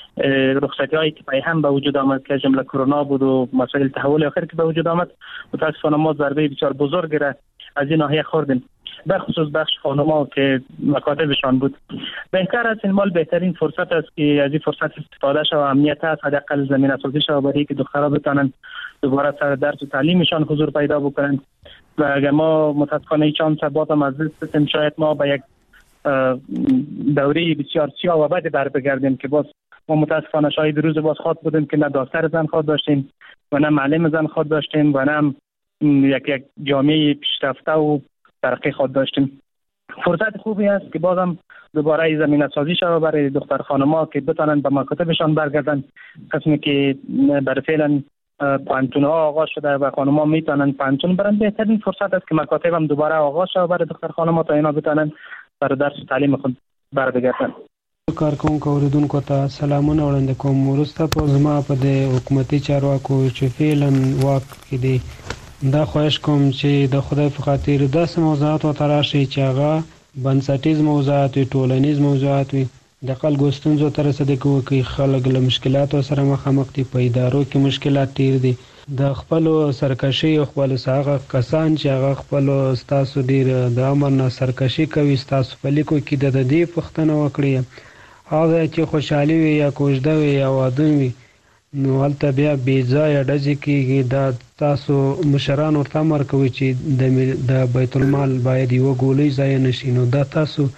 رخصتی هایی که پای هم به وجود آمد که جمله کرونا بود و مسائل تحول آخر که به وجود آمد، متاسفانه ما ضربه بسیار بزرگ را از این ناحیه خوردیم، به خصوص بخش خانم‌ها که مکاتبشان بود. بهتر است این مال بهترین فرصت است که از این فرصت استفاده شود و امنیت است حداقل زمینه سازی شود برای که دخترها بتوانند دوباره سر درس و تعلیمشان حضور پیدا بکنند. و اگر ما متاسفانه چند سبات هم از دست شاید ما به یک دوره بسیار سیاه و بد بر بگردیم که باز ما متاسفانه شاید روز باز خواد بودیم که نه دکتر زن خواد داشتیم و نه معلم زن خواد داشتیم و نه یک یک جامعه پیشرفته و ترقی خود داشتیم. فرصت خوبی است که بازم دوباره زمینه سازی شود برای دختر خانم‌ها که بتوانند به مکاتبشان برگردند. قسمی که برای فعلا پانتون ها آغاز شده و خانم‌ها میتونند پانتون برن، بهترین فرصت است که مکاتب هم دوباره آغاز شود برای دختر خانم‌ها تا اینا بتوانند برای درس و تعلیم خود برگردند. کارکونکو اوریدونکو ته سلامونه وړاندې کوم. وروسته په زما په د حکومتي چارواکو چې فعلا واک کې دي دا خواهش کوم چې د خدای په خاطر داسې موضوعات ورته راشي چې هغه بنسټیز موضوعات وي، ټولنیز موضوعات وي، د خلکو ستونزو ته رسېدګي وکړي. خلک له مشکلاتو سره مخامخ دي، په ادارو کې مشکلات ډېر دي، د خپلو سرکشي او خپلو هغه کسان چې هغه خپلو ستاسو ډېر د امر نه سرکشي کوي ستاسو په لیکو کې د دې پوښتنه وکړئ هغه چې خوشحالي وي یا کوژده وي یا واده وي، نو هلته بیا بې ځایه ډزې کېږي. دا تاسو مشران ورته امر کوي چې د بیت المال باید یوه ګولۍ ضایع نه شي، نو دا تاسو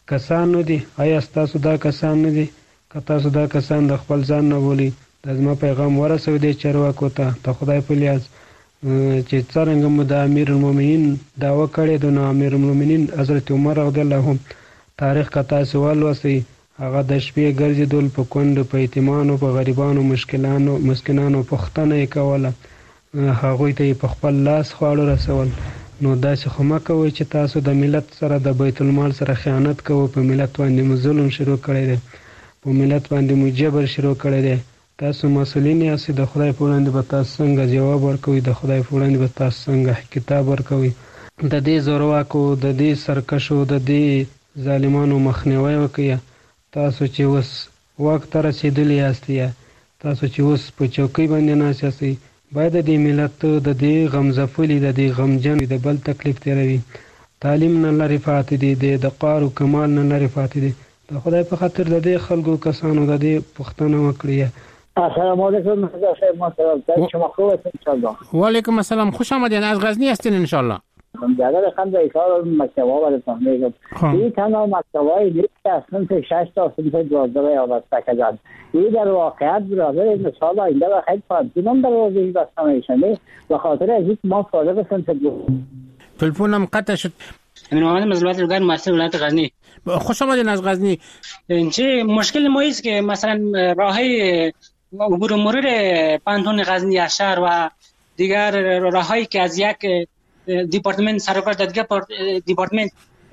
کسان نه دي. آیا ستاسو دا کسان نه دي؟ که تاسو دا کسان د خپل ځان نه بولي، د زما پیغام ورسوي دی چارواکو ته د خدای په لیاز چې څرنګه مو د امیر المؤمنین دعوه کړې ده، نو امیر المؤمنین حضرت عمر رضی الله عنه تاریخ که تاسو ولوسئ، هغه د شپې ګرځېدل په کونډو، په یتیمانو، په غریبانو، مشکلانو مسکینانو پوښتنه یې کوله، هغوی ته یې په خپل لاس خواړه رسول. نو داسې خو مه کوئ چې تاسو د ملت سره د بیت المال سره خیانت کوئ، په ملت باندې مو ظلم شروع کړی دی، په ملت باندې مو جبر شروع کړی دی. تاسو مسؤلین یاست، د خدای په وړاندې به تاسو څنګه جواب ورکوئ، د خدای په وړاندې به تاسو څنګه کتاب ورکوئ. د دې زورواکو، د دې سرکشو، د دې ظالمانو مخنیوی وکړئ. تاسو چې اوس واک ته رسېدلي یاست، یا تاسو چې اوس په چوکۍ باندې ناست یاستئ، باید د دې ملت د دې غمځپلي، د دې غمجن، د بل تکلیف تېروي. تعلیم نه لرې پاتې دي، د قار و کمال نه لرې پاتې دي. د خدای په خاطر د دې خلکو کسانو د دې پوښتنه وکړئ. السلام علیکم صاحب، شما خوب هستید انشالله؟ و علیکم السلام، خوش آمدید. از غزنی هستین انشالله؟ جلال خند ایشار مکتب ها و رسانه این تنها مکتب های دیگه از سنف شش تا سنف دوازده وابسته کردن. این در واقعیت برادر مثال آینده و خیلی پانتونم در واضحی بسته میشنه و خاطر از این ما فارغ سنف دو تلفونم قطع شد. امیر محمد مزلوات رگان مؤسسه ولایت غزنی. خوش آمدین از غزنی. چه مشکل ما است که مثلا راهی عبور و مرور پانتون غزنی از شهر و دیگر راههایی که از یک دیپارتمنت سرکار دیگه دیپارتمنت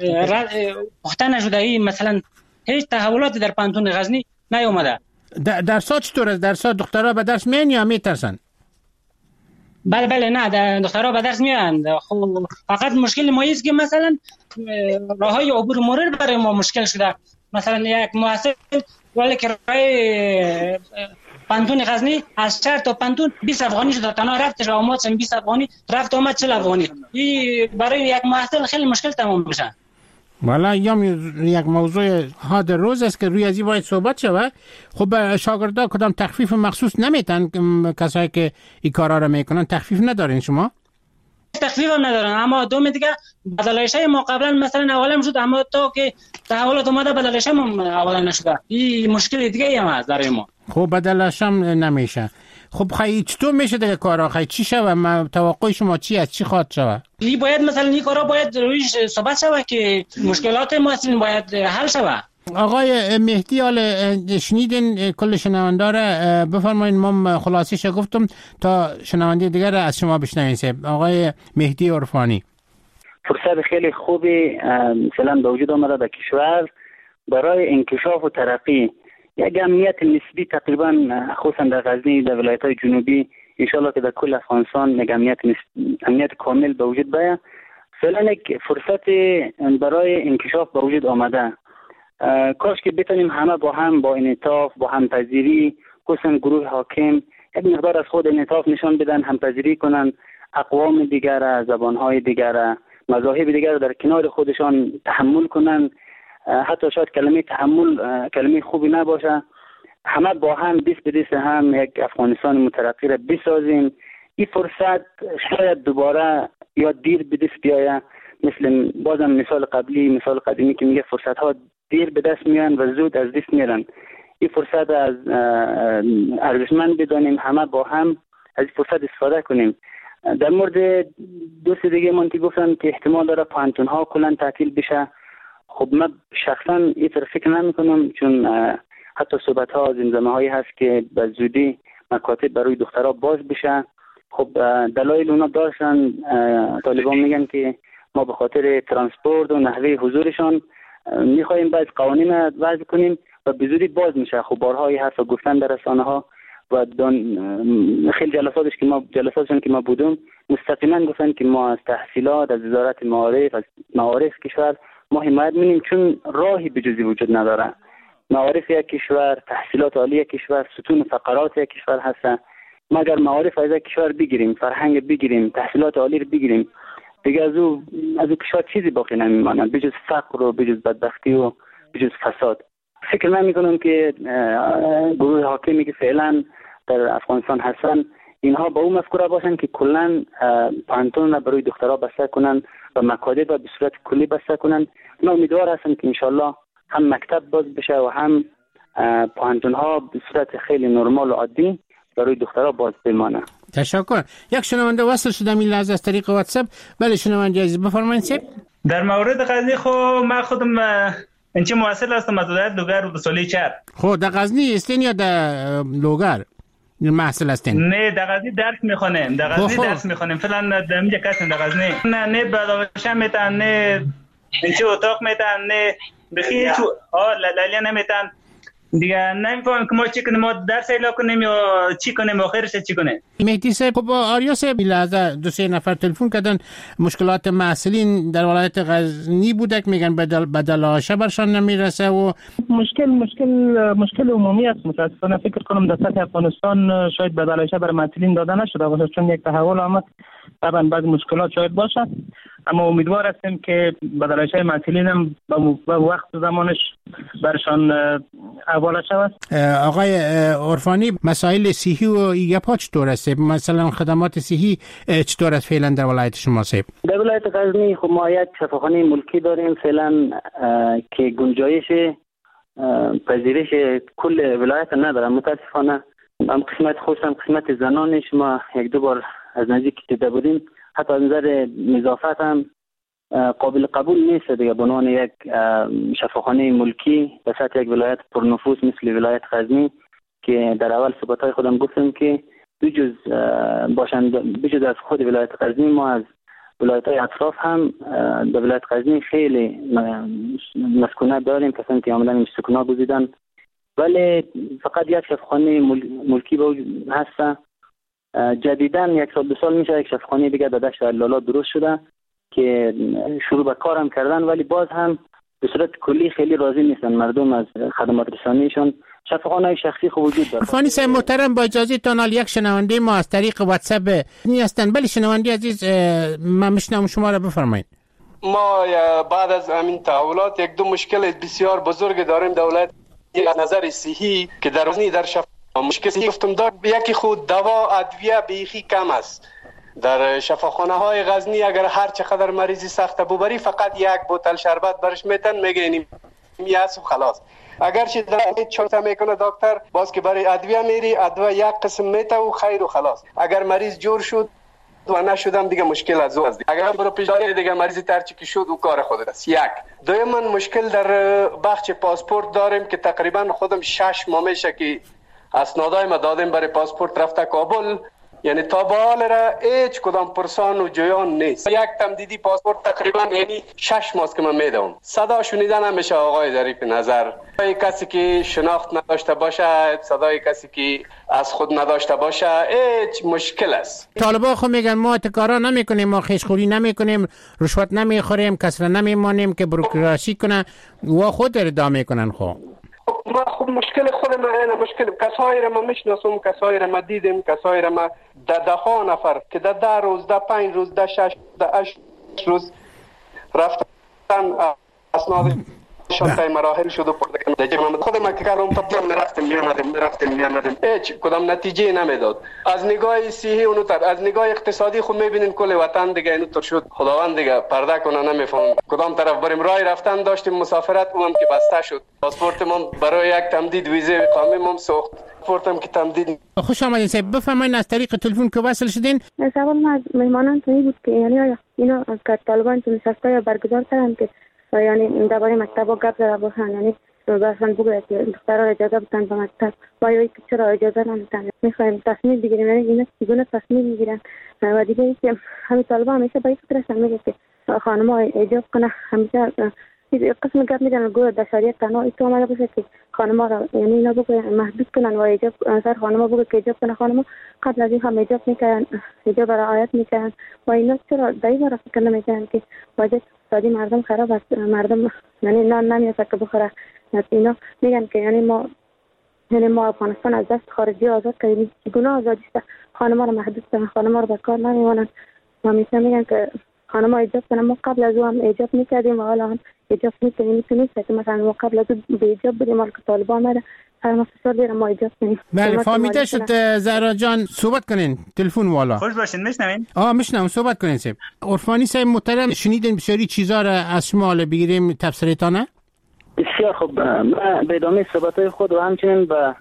پخته نشده، این مثلا هیچ تحولاتی در پانتون غزنی نیومده. در درسات چطور است؟ درسات دخترها به درس میان یا میترسن؟ بله بله نه، دخترها به درس میان. خب فقط مشکل ما است که مثلا راههای عبور مرور برای ما مشکل شده. مثلا یک مؤسسه ولی که راه پانتون غزنی از شهر تا پانتون بیست افغانی شده، تنها رفتش و آمدش بیست افغانی، رفت آمد چهل افغانی. این برای یک محصل خیلی مشکل تمام میشه. والا یام یک موضوع حاد روز است که روی ازی باید صحبت شود. خب شاگردا کدام تخفیف مخصوص نمیتن؟ کسایی که این کارا رو میکنن تخفیف ندارین شما؟ تخفیف هم ندارن، اما دوم دیگه بدلایشه ما قبلا مثلا اولم شد، اما تا که تحولات اومده بدلایشه ما اولا نشده. این مشکل دیگه هم هست برای ما. خب بدلش هم نمیشه. خب خیلی چطور میشه دیگه کارا؟ خیلی چی شوه؟ ما توقع شما چی است؟ چی خواهد شوه؟ این باید مثلا این کارا باید رویش ثبت شوه که مشکلات ما اصلا باید حل شوه. آقای مهدی، حال شنیدین کل شنونده را، بفرمایید. ما خلاصیش گفتم تا شنونده دیگر از شما بشنویم. آقای مهدی عرفانی، فرصت خیلی خوبی مثلا به وجود آمده در کشور برای انکشاف و ترقی. یک امنیت نسبی تقریبا خصوصا در غزنی، در ولایت‌های جنوبی، ان شاءالله که در کل افغانستان یک امنیت امنیت کامل به وجود بیاید. فعلا یک فرصت برای انکشاف به وجود آمده. کاش که بتونیم همه با هم با انعطاف، با همپذیری، خصوصا گروه حاکم یک مقدار از خود انعطاف نشان بدن، همپذیری کنن، اقوام دیگر، زبانهای دیگر، مذاهب دیگر در کنار خودشان تحمل کنن. حتی شاید کلمه تحمل کلمه خوبی نباشه. همه با هم دست به دست هم یک افغانستان مترقی را بسازیم. این فرصت شاید دوباره یا دیر به دست بیاید، مثل بازم مثال قبلی، مثال قدیمی که میگه فرصت ها دیر به دست میان و زود از دست میرن. این فرصت از ارزشمند بدانیم، همه با هم از این فرصت استفاده کنیم. در مورد دوست دیگه من که گفتن که احتمال داره پانتون ها کلا تعطیل بشه. خب من شخصا این طرف فکر نمی کنم، چون حتی صحبت ها زمزمه هایی هست که به زودی مکاتب برای دخترها باز بشه. خب دلایل اونا داشتن. طالبان میگن که ما به خاطر ترانسپورت و نحوه حضورشان میخوایم باید قوانین وضع کنیم و به زودی باز میشه. خب بارهای حرف گفتن در رسانه ها و خیلی جلساتش که ما جلساتشون که ما بودم مستقیما گفتن که ما از تحصیلات، از وزارت معارف، از معارف کشور ما حمایت می‌کنیم، چون راهی بجزی وجود نداره. معارف یک کشور، تحصیلات عالی یک کشور، ستون فقرات یک کشور هستن. ما اگر معارف از یک کشور بگیریم، فرهنگ بگیریم، تحصیلات عالی رو بگیریم، دیگه از او از او کشور چیزی باقی نمیمونه بجز فقر و بجز بدبختی و بجز فساد. فکر نمی‌کنم که گروه حاکمی که فعلا در افغانستان هستن اینها با اون مفکوره باشن که کلا پانتون را برای دخترها بسته کنن و مکاتب را به صورت کلی بسته کنن. من امیدوار هستم که انشالله هم مکتب باز بشه و هم پوهنتون ها به صورت خیلی نرمال و عادی برای دخترها باز بمانه. تشکر. یک شنونده وصل شده این لحظه از طریق واتساپ. بله شنونده عزیز بفرمایید سیب. در مورد غزنی خو ما خودم انچه موصل هستم از ولایت لوگر و بسولی چر. خب در غزنی هستین یا در لوگر محصل هستین؟ نه در غزنی درس میخونم. در غزنی درس میخونم. فعلا در اینجا کسیم در غزنی. نه نه بدوشم میتن نه انچه اتاق میتن نه بخی چو آه لالیا نمیتن دیگه نمیفهم که ما چی کنیم ما درس ایلا کنیم یا چی کنیم و آخرش چی کنیم. مهدی صاحب خب آریا صاحب این لحظه دو سه نفر تلفن کردن مشکلات محصلین در ولایت غزنی بوده که میگن بدل بدل آشه برشان نمیرسه و مشکل مشکل مشکل عمومی است. متاسفانه فکر کنم در سطح افغانستان شاید بدل آشه برای محصلین داده نشده باشه چون یک تحول آمد. طبعا بعضی مشکلات شاید باشه اما امیدوار هستیم که بدل آشه محصلین هم به وقت زمانش برشان حواله شود. آقای عرفانی مسائل صحی و ایگپا چطور است؟ مثلا خدمات صحی چطور است فعلا در ولایت شما صاحب؟ در ولایت غزنی خب ما یک شفاخانه ملکی داریم فعلا که گنجایش پذیرش کل ولایت نداره. متاسفانه هم قسمت خوش هم قسمت زنانش ما یک دو بار از نزدیک دیده بودیم حتی از نظر نظافت هم قابل قبول نیست دیگه به عنوان یک شفاخانه ملکی به سطح یک ولایت پرنفوذ مثل ولایت غزنی که در اول صحبت‌های خودم گفتم که بجز باشند بجز از خود ولایت غزنی ما از ولایت‌های اطراف هم در ولایت غزنی خیلی مسکونات داریم کسانی که آمدن سکونات گزیدن ولی فقط یک شفاخانه ملکی هست. جدیداً یک سال دو سال میشه یک شفاخانه دیگه در دشت لالا درست شده که شروع به کارم کردن ولی باز هم به صورت کلی خیلی راضی نیستن مردم از خدمات رسانیشون. شفاخانه‌های شخصی خوب وجود داره. فانی صاحب محترم با اجازه تانال یک شنونده ما از طریق واتساپ نی هستن. بله شنونده عزیز من میشنم شما را بفرمایید. ما بعد از همین تحولات یک دو مشکل بسیار بزرگ داریم در ولایت از نظر صحی که در غزنی در شف مشکلی گفتم دار یکی خود دوا ادویه بیخی کم است. در شفاخانه های غزنی اگر هر چقدر مریضی سخت ببری فقط یک بوتل شربت برش میتن میگه اینی میاس و خلاص. اگر چه در چوتا میکنه دکتر باز که برای ادویه میری ادویه یک قسم میته و خیر و خلاص. اگر مریض جور شد و نشدم دیگه مشکل از او است. اگر برو پیش دیگه مریض ترچی که شد و کار خود است. یک دوم مشکل در بخش پاسپورت داریم که تقریبا خودم شش ماه میشه که اسنادای ما دادیم برای پاسپورت رفته کابل یعنی تا به حال را هیچ کدام پرسان و جویان نیست. یک تمدیدی پاسپورت تقریبا یعنی شش ماه که من میدم صدا شنیده نمیشه. آقای ظریف نظر صدای کسی که شناخت نداشته باشه صدای کسی که از خود نداشته باشه هیچ مشکل است. طالبا خو میگن ما اتکارا نمیکنیم ما خیشخوری نمیکنیم رشوت نمیخوریم کسر نمیمانیم که بروکراسی کنه و خود ادعا میکنن. خو ما خب مشکل خود ما اینه مشکل کسایی را ما میشناسم کسایی را ما دیدیم کسایی را ما ده ده ها نفر که ده ده روز ده پنج روز ده شش ده هشت روز رفتن اسناد شانتای مراحل شد و پرده کنه جمع خود ما که کارم تطلب میرفتیم میامدیم میرفتیم میامدیم هیچ کدام نتیجه نمیداد. از نگاه صحی اونو تر از نگاه اقتصادی خود میبینین کل وطن دیگه اینو تر شد خداوند دیگه پرده کنه نمیفهم کدام طرف بریم. راه رفتن داشتیم مسافرت اونم که بسته شد پاسپورت ما برای یک تمدید ویزه اقامه ما سوخت پاسپورتم که تمدید. خوش آمدین صاحب بفرمایید از طریق تلفن که وصل شدین. سوال ما از مهمانان تویی بود که یعنی آیا اینا از طالبان چه نشسته برگزار کردن که یعنی درباره مکتب و گپ زده باشن یعنی باشن بگوید که دخترها اجازه بدن به مکتب و یا که چرا اجازه نمیدن میخوایم تصمیم بگیریم یعنی اینا چگونه تصمیم میگیرن و دیگه ای که همین طالبان همیشه با این فکرشن میگه که خانم‌ها ایجاب کنه همیشه قسم گپ میدن گویا در شریعت تنها ایتو آمده باشه که خانم‌ها را یعنی اینا بگوید محدود کنن و ایجاب سر خانم‌ها بگوید که ایجاب کنه. خانم‌ها قبل از این هم ایجاب میکردن ایجاب را رعایت میکردن و اینا چرا در این فکر نمیکنن که واجد اقتصادی مردم خراب است مردم یعنی نان نمیاد که بخوره. اینا میگن که یعنی ما یعنی ما افغانستان از دست خارجی آزاد کردیم چگونه آزادی است خانم‌ها را محدود کنن خانم‌ها را به کار نمیمونن و میشه میگن که خانم‌ها ایجاب کنن. ما قبل از او هم ایجاب میکردیم و حالا هم ایجاب میکنیم نیست که مثلا ما قبل از او به ایجاب بودیم مال که طالبان آمده هر ما فشار بیارم ما ایجاب کنیم. بله فهمیده شد زهرا جان صحبت کنین تلفن والا خوش باشین میشنوین. آه میشنم صحبت کنین صاحب. عرفانی صاحب محترم شنیدین بسیاری چیزا را از شما حالا بگیریم تفسیرتانه. بسیار خوب. من به ادامه صحبت‌های خود و همچنین به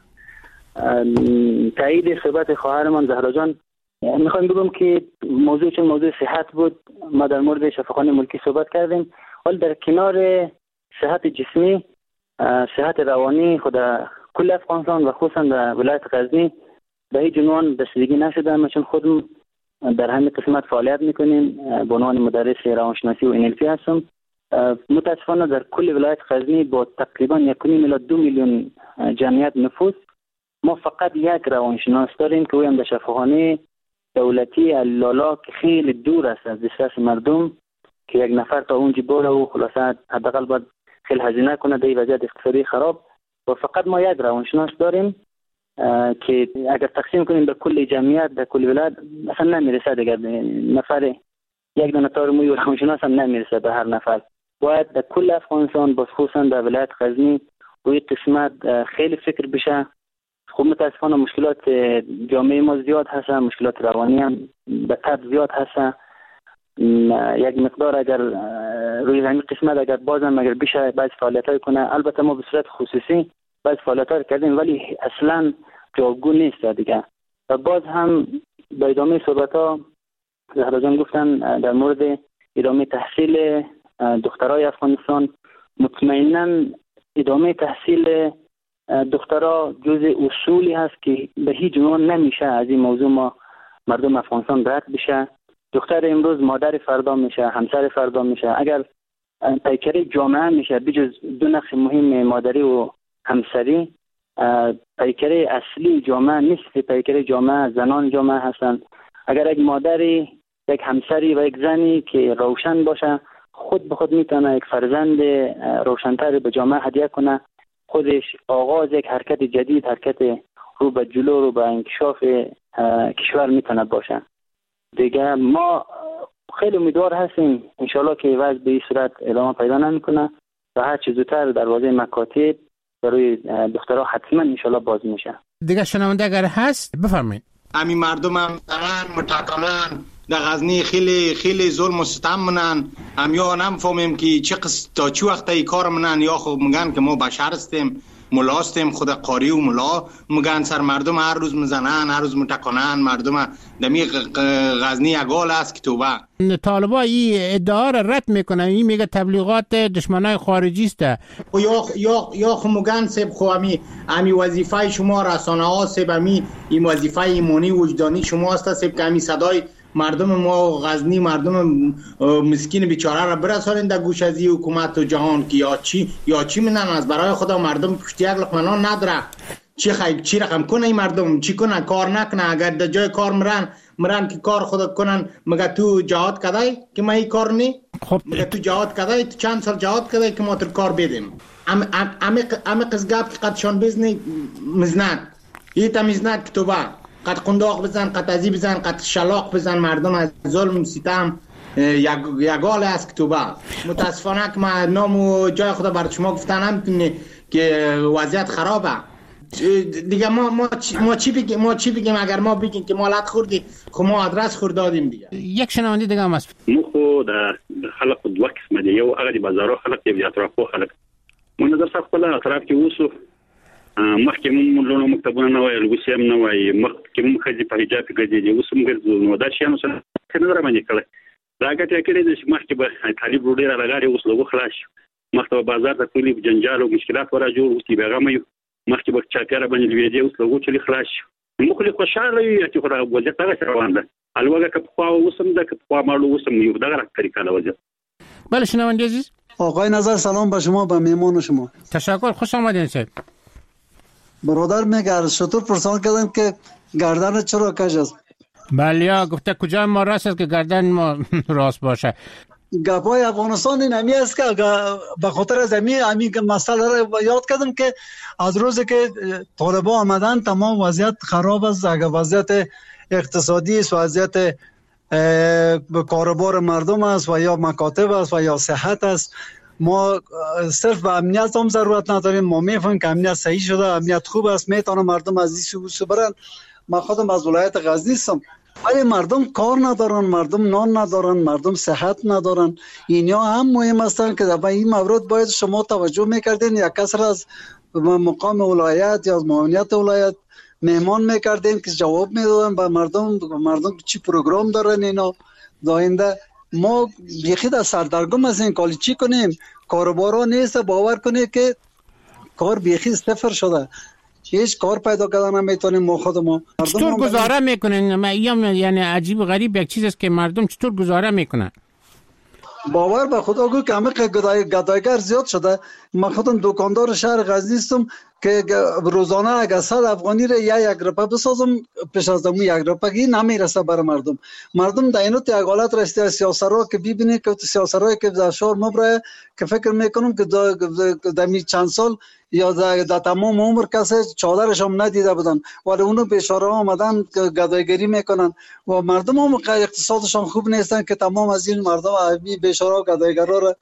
تایید صحبت خواهرمان زهرا جان میخوام بگم که موضوع چون موضوع صحت بود، ما در مورد شفاخانه ملکی صحبت کردیم، ولی در کنار صحت جسمی، صحت روانی خود کل افغانستان و خصوصا در ولایت غزنی به هیچ عنوان رسیدگی نشده. ما چون خودم در همین قسمت فعالیت میکنیم، به عنوان مدرس روانشناسی و انلپی هستم. متاسفانه در کل ولایت غزنی با تقریبا یک الی دو میلیون جمعیت نفوس ما فقط یک روانشناس داریم که اویم در شفاخانه دولتی لالا که خیلی دور است از دسترس مردم، که یک نفر تا اونجا بره و خلاصه حداقل باید خیلی هزینه کنه در وضعیت اقتصادی خراب. و فقط ما یک روانشناس داریم که اگر تقسیم کنیم به کل جمعیت در کل ولایت اصلا نمیرسه دیگه، نفر یک دانه تار موی روانشناس هم نمیرسه به هر نفر. باید در کل افغانستان با خصوصا در ولایت غزنی روی قسمت خیلی فکر بشه. خب متاسفانه مشکلات جامعه ما زیاد هست، مشکلات روانی هم به طب زیاد هست. یک مقدار اگر روی همین قسمت اگر بازم اگر بشه بعض فعالیت‌های کنه، البته ما به صورت خصوصی بعض فعالیت‌ها کردیم ولی اصلا جاگو نیست دیگه. و باز هم به ادامه صحبت‌ها زهرا جان گفتن در مورد ادامه تحصیل دخترای افغانستان، مطمئناً ادامه تحصیل دخترها جز اصولی هست که به هیچ عنوان نمیشه از این موضوع ما مردم افغانستان رد بشه. دختر امروز مادر فردا میشه، همسر فردا میشه. اگر پیکره جامعه میشه بجز دو نقش مهم مادری و همسری، پیکره اصلی جامعه نیست. پیکره جامعه زنان جامعه هستن. اگر یک مادری، یک همسری و یک زنی که روشن باشه، خود به خود میتونه یک فرزند روشن‌تر به جامعه هدیه کنه. خودش آغاز یک حرکت جدید، حرکت رو به جلو، رو به انکشاف کشور میتونه باشه. دیگه ما خیلی امیدوار هستیم انشالله که وضع به این صورت ادامه پیدا نمیکنه و هر چه زودتر دروازه مکاتب برای دخترها حتما انشالله باز میشه. دیگه شنونده اگر هست بفرمایید. همین مردم هم دارن متقنن در غزنی خیلی خیلی ظلم و ستم منن. هم یا نمیفهمیم که چه قصد تا چه وقت ای کار منن، یا خب میگن که ما بشر هستیم، ملا هستیم، خود قاری و ملا میگن سر مردم هر روز میزنن، هر روز متقنن. مردم دمی غزنی اگال است که توبه. طالبا این ادعا را رد میکنن، این میگه تبلیغات دشمنای خارجی است. یا یا یا خو میگن سب خو امی امی وظیفه شما رسانه ها سب امی این وظیفه ایمانی وجدانی شما است سب که امی صدای مردم ما غزنی، مردم مسکین بیچاره را برسانید در گوش از حکومت و جهان که یا چی یا چی منن از برای خدا مردم پشت یک لقمه نان نداره. چی خیلی چی رقم کنه این مردم، چی کنن کار نکنه. اگر در جای کار مرن مرن که کار خود کنن، مگه تو جهاد کدای که ما این کار نی؟ خب مگه تو جهاد کدای؟ تو چند سال جهاد کدای که ما تر کار بدیم؟ ام ام ام قزگاب که قدشان بزنی مزنک ایتا مزنک تو با قد قنداق بزن، قد ازی بزن، قد شلاق بزن. مردم از ظلم ستم یگال است که تو با. متاسفانه که ما نام و جای خدا بر شما گفتنم که وضعیت خرابه دیگه. ما ما ما چی بگیم ما چی بگیم اگر ما بگیم که مالت خوردی، خب ما آدرس خورد دادیم دیگه. یک شنونده دیگه هم است. مو خو د خلق د وقت مده یو هغه د بازارو خلق دی اطرافو خلق مونږ در څخه خپل اطراف کې وسو مخکې مونږ لونو مکتبونه نه وای، لوسیم نه وای، مخکې مونږ خځې په حجاب کې ګرځېدې، اوس موږ ګرځو. نو دا شیانو سره څه نه باندې کړل دا ګټه کړې چې مخکې به طالب روډي را لګاري، اوس لوګو خلاص مخته بازار ته کلی جنجال او مشکلات ورا جوړ اوس به هغه مې مخکې به چاپیره باندې لویدې، اوس لوګو چلی خلاص موږ خو خوشاله یو چې خدای وځي هغه روان ده. الوګه که په اوسم ده که په مالو اوسم یو دغه طریقه له وځي. بله شنونده عزیز. آقای نظر سلام به شما، به میهمان شما. تشکر، خوش آمدین صاحب. برادر میگه چطور پرسان کردن که گردن چرا کج است؟ بله گفته کجا ما راست است که گردن ما راست باشه. گپای افغانستان این همی است که به خاطر از همی همی مسئله را یاد کردم که از روزی که طالبان آمدن تمام وضعیت خراب است. اگر وضعیت اقتصادی است، وضعیت کاروبار مردم است و یا مکاتب است و یا صحت است. ما صرف به امنیت هم ضرورت نداریم. ما میفهمیم که امنیت صحیح شده، امنیت خوب است، میتونه مردم از این سو برن. من خودم از ولایت غزنی هستم. ولی مردم کار ندارن، مردم نان ندارن، مردم صحت ندارن. اینا هم مهم هستن که در این مورد باید شما توجه میکردین. یک کس را از مقام ولایت یا از معاونیت ولایت مهمان میکردین که جواب میدادن به مردم مردم چی پروگرام دارن اینا داینده. ما بیخی در سردرگم هستیم، کالی چی کنیم؟ کاربارا نیست. باور کنید که کار بیخی صفر شده، هیچ کار پیدا کردن نمیتونیم ما خود ما. چطور گزاره میکنن؟ یعنی عجیب و غریب یک چیز است که مردم چطور گزاره میکنن؟ باور به خدا گو که همه گدایگر زیاد شده. من خودم دکاندار شهر غزنی هستم که روزانه اگر صد افغانی را یا یک روپه بسازم پیش از دمو یک روپگی نمیرسه برای مردم. مردم در اینو تیاغالت رسته از سیاسرها که ببینی که سیاسرهایی که در شهر مبره که فکر میکنم که در می چند سال یا در تمام عمر کسی چادرش هم ندیده بودن، ولی اونو بیچاره آمدن گدایگری میکنن و مردم هم اقتصادشان خوب نیستن که تمام از این مردم بیچاره و گدایگرا را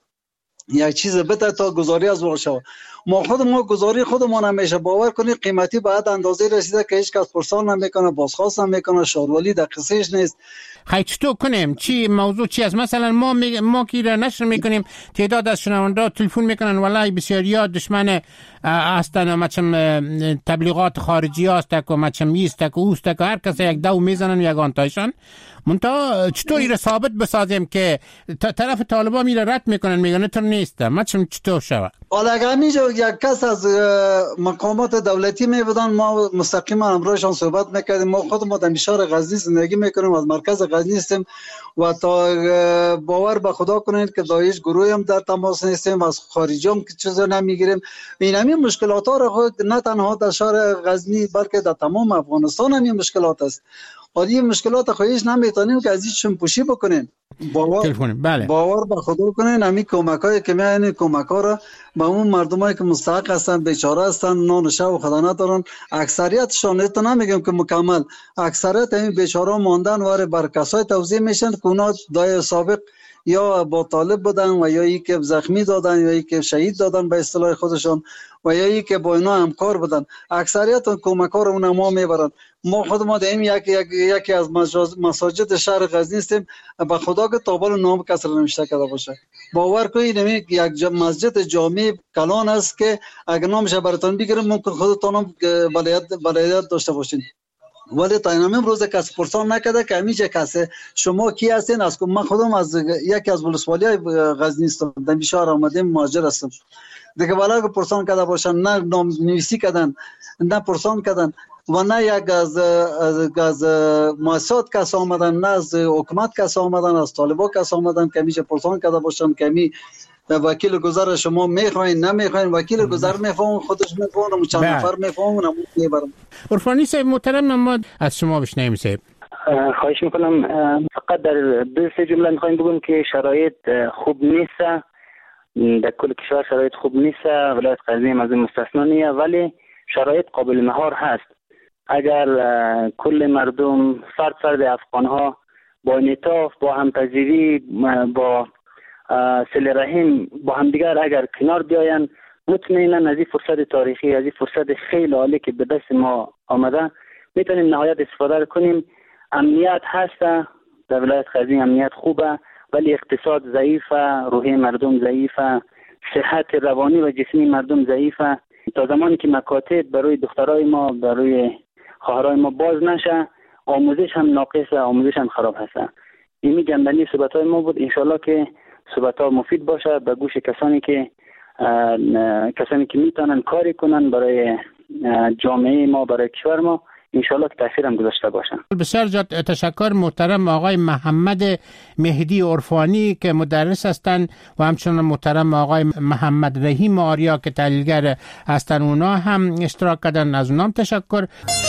یک چیز بده تا گزاری از واشه. ما خود ما گزاری خودمان همیشه باور کنید قیمتی بعد اندازه رسیده که هیچ کس پرسان نمیکنه، بازخواست نمیکنه، شارولی در قصهش نیست. خیلی چطور کنیم؟ چی موضوع چی است؟ مثلا ما می... ما کی را نشر میکنیم، تعداد از شنونده تلفن میکنن والله بسیاریا دشمن هستن، مچم تبلیغات خارجی هست که مچم ایست که اوست که هر کس یک دو میزنن یگان تایشان. منتها چطور را ثابت بسازیم که طرف طالبان میره رد میکنن میگن تو نیست؟ مچم چطور شود؟ حالا اگر میجا یک کس از مقامات دولتی میبودن ما مستقیما همراهشان صحبت میکردیم. ما خود ما در شهر غزنی زندگی میکنیم، از مرکز غزنی هستیم و تا باور به خدا کنید که با هیچ گروهی هم در تماس نیستیم، از خارجی هم چیزا نمیگیریم. این همین مشکلات ها را نه تنها در شهر غزنی بلکه در تمام افغانستان همین مشکلات است. ولی این مشکلات خواهیش نمیتونیم که از هیچ پوشی بکنیم. باور بله. باور به خدا کنین همین کمکایی که میایین کمکا را به اون مردمایی که مستحق هستن، بیچاره هستن، نان شب و خدا ندارن، اکثریتشون تو نمیگم که مکمل، اکثریت این بیچاره ماندن واره بر کسای توزیع میشن که اونا دای سابق یا با طالب بودن و یا ای که زخمی دادن یا ای که شهید دادن به اصطلاح خودشون و یا ای که با اینا همکار بودن. اکثریت کمکا رو اونا ما میبرن. ما خود ما دائم یک یک یکی از مساجد شهر غزنی هستیم، به خدا که تابال نام کسر نمیشته کرده باشه. باور کنید یک مسجد جامع کلان است که اگر نامش براتون بگیرم ممکن خودتون هم ولایت ولایت داشته باشین، ولی تا این روز کس پرسان نکرده که همیشه کسی شما کی هستین. از من خودم از یکی از ولسوالی‌های غزنی هستم، در شهر آمدیم مهاجر هستم دیگه. والا که پرسان کرده باشن نه نام نویسی کردن نه پرسان کردن و نه یک از از مؤسسات کس آمدن، نه از حکومت کس آمدن، از طالبان کس آمدن که میشه پرسان کرده باشن که می وکیل گذر شما میخواین نمیخواین. وکیل گذر میفهم خودش میفهم، چند نفر میفهمون میبرن. عرفانی صاحب محترم، ما از شما بشنویم صاحب. خواهش میکنم. فقط در دو سه جمله میخوایم بگم که شرایط خوب نیست در کل کشور، شرایط خوب نیست، ولایت غزنی از این مستثنا نیست، ولی شرایط قابل مهار هست. اگر کل مردم فرد فرد افغان ها با انعطاف، با همپذیری، با صله رحم با همدیگر اگر کنار بیاین، مطمئنا از این فرصت تاریخی، از این فرصت خیلی عالی که به دست ما آمده میتونیم نهایت استفاده کنیم. امنیت هست در ولایت غزنی، امنیت خوبه، ولی اقتصاد ضعیفه، روحیه مردم ضعیفه، صحت روانی و جسمی مردم ضعیفه. تا زمانی که مکاتب برای دخترای ما، برای خواهرای ما باز نشه، آموزش هم ناقصه، آموزش هم خراب هست. این جنبندی صحبت‌های ما بود. انشالله که صحبت‌ها مفید باشه به گوش کسانی که کسانی که میتونن کاری کنن برای جامعه ما، برای کشور ما. انشالله که تاثیر هم گذاشته باشن. بسیار زیاد تشکر محترم آقای محمد مهدی عرفانی که مدرس هستند و همچنین محترم آقای محمد رحیم آریا که تحلیلگر هستند، اونا هم اشتراک کردن، از اونام تشکر.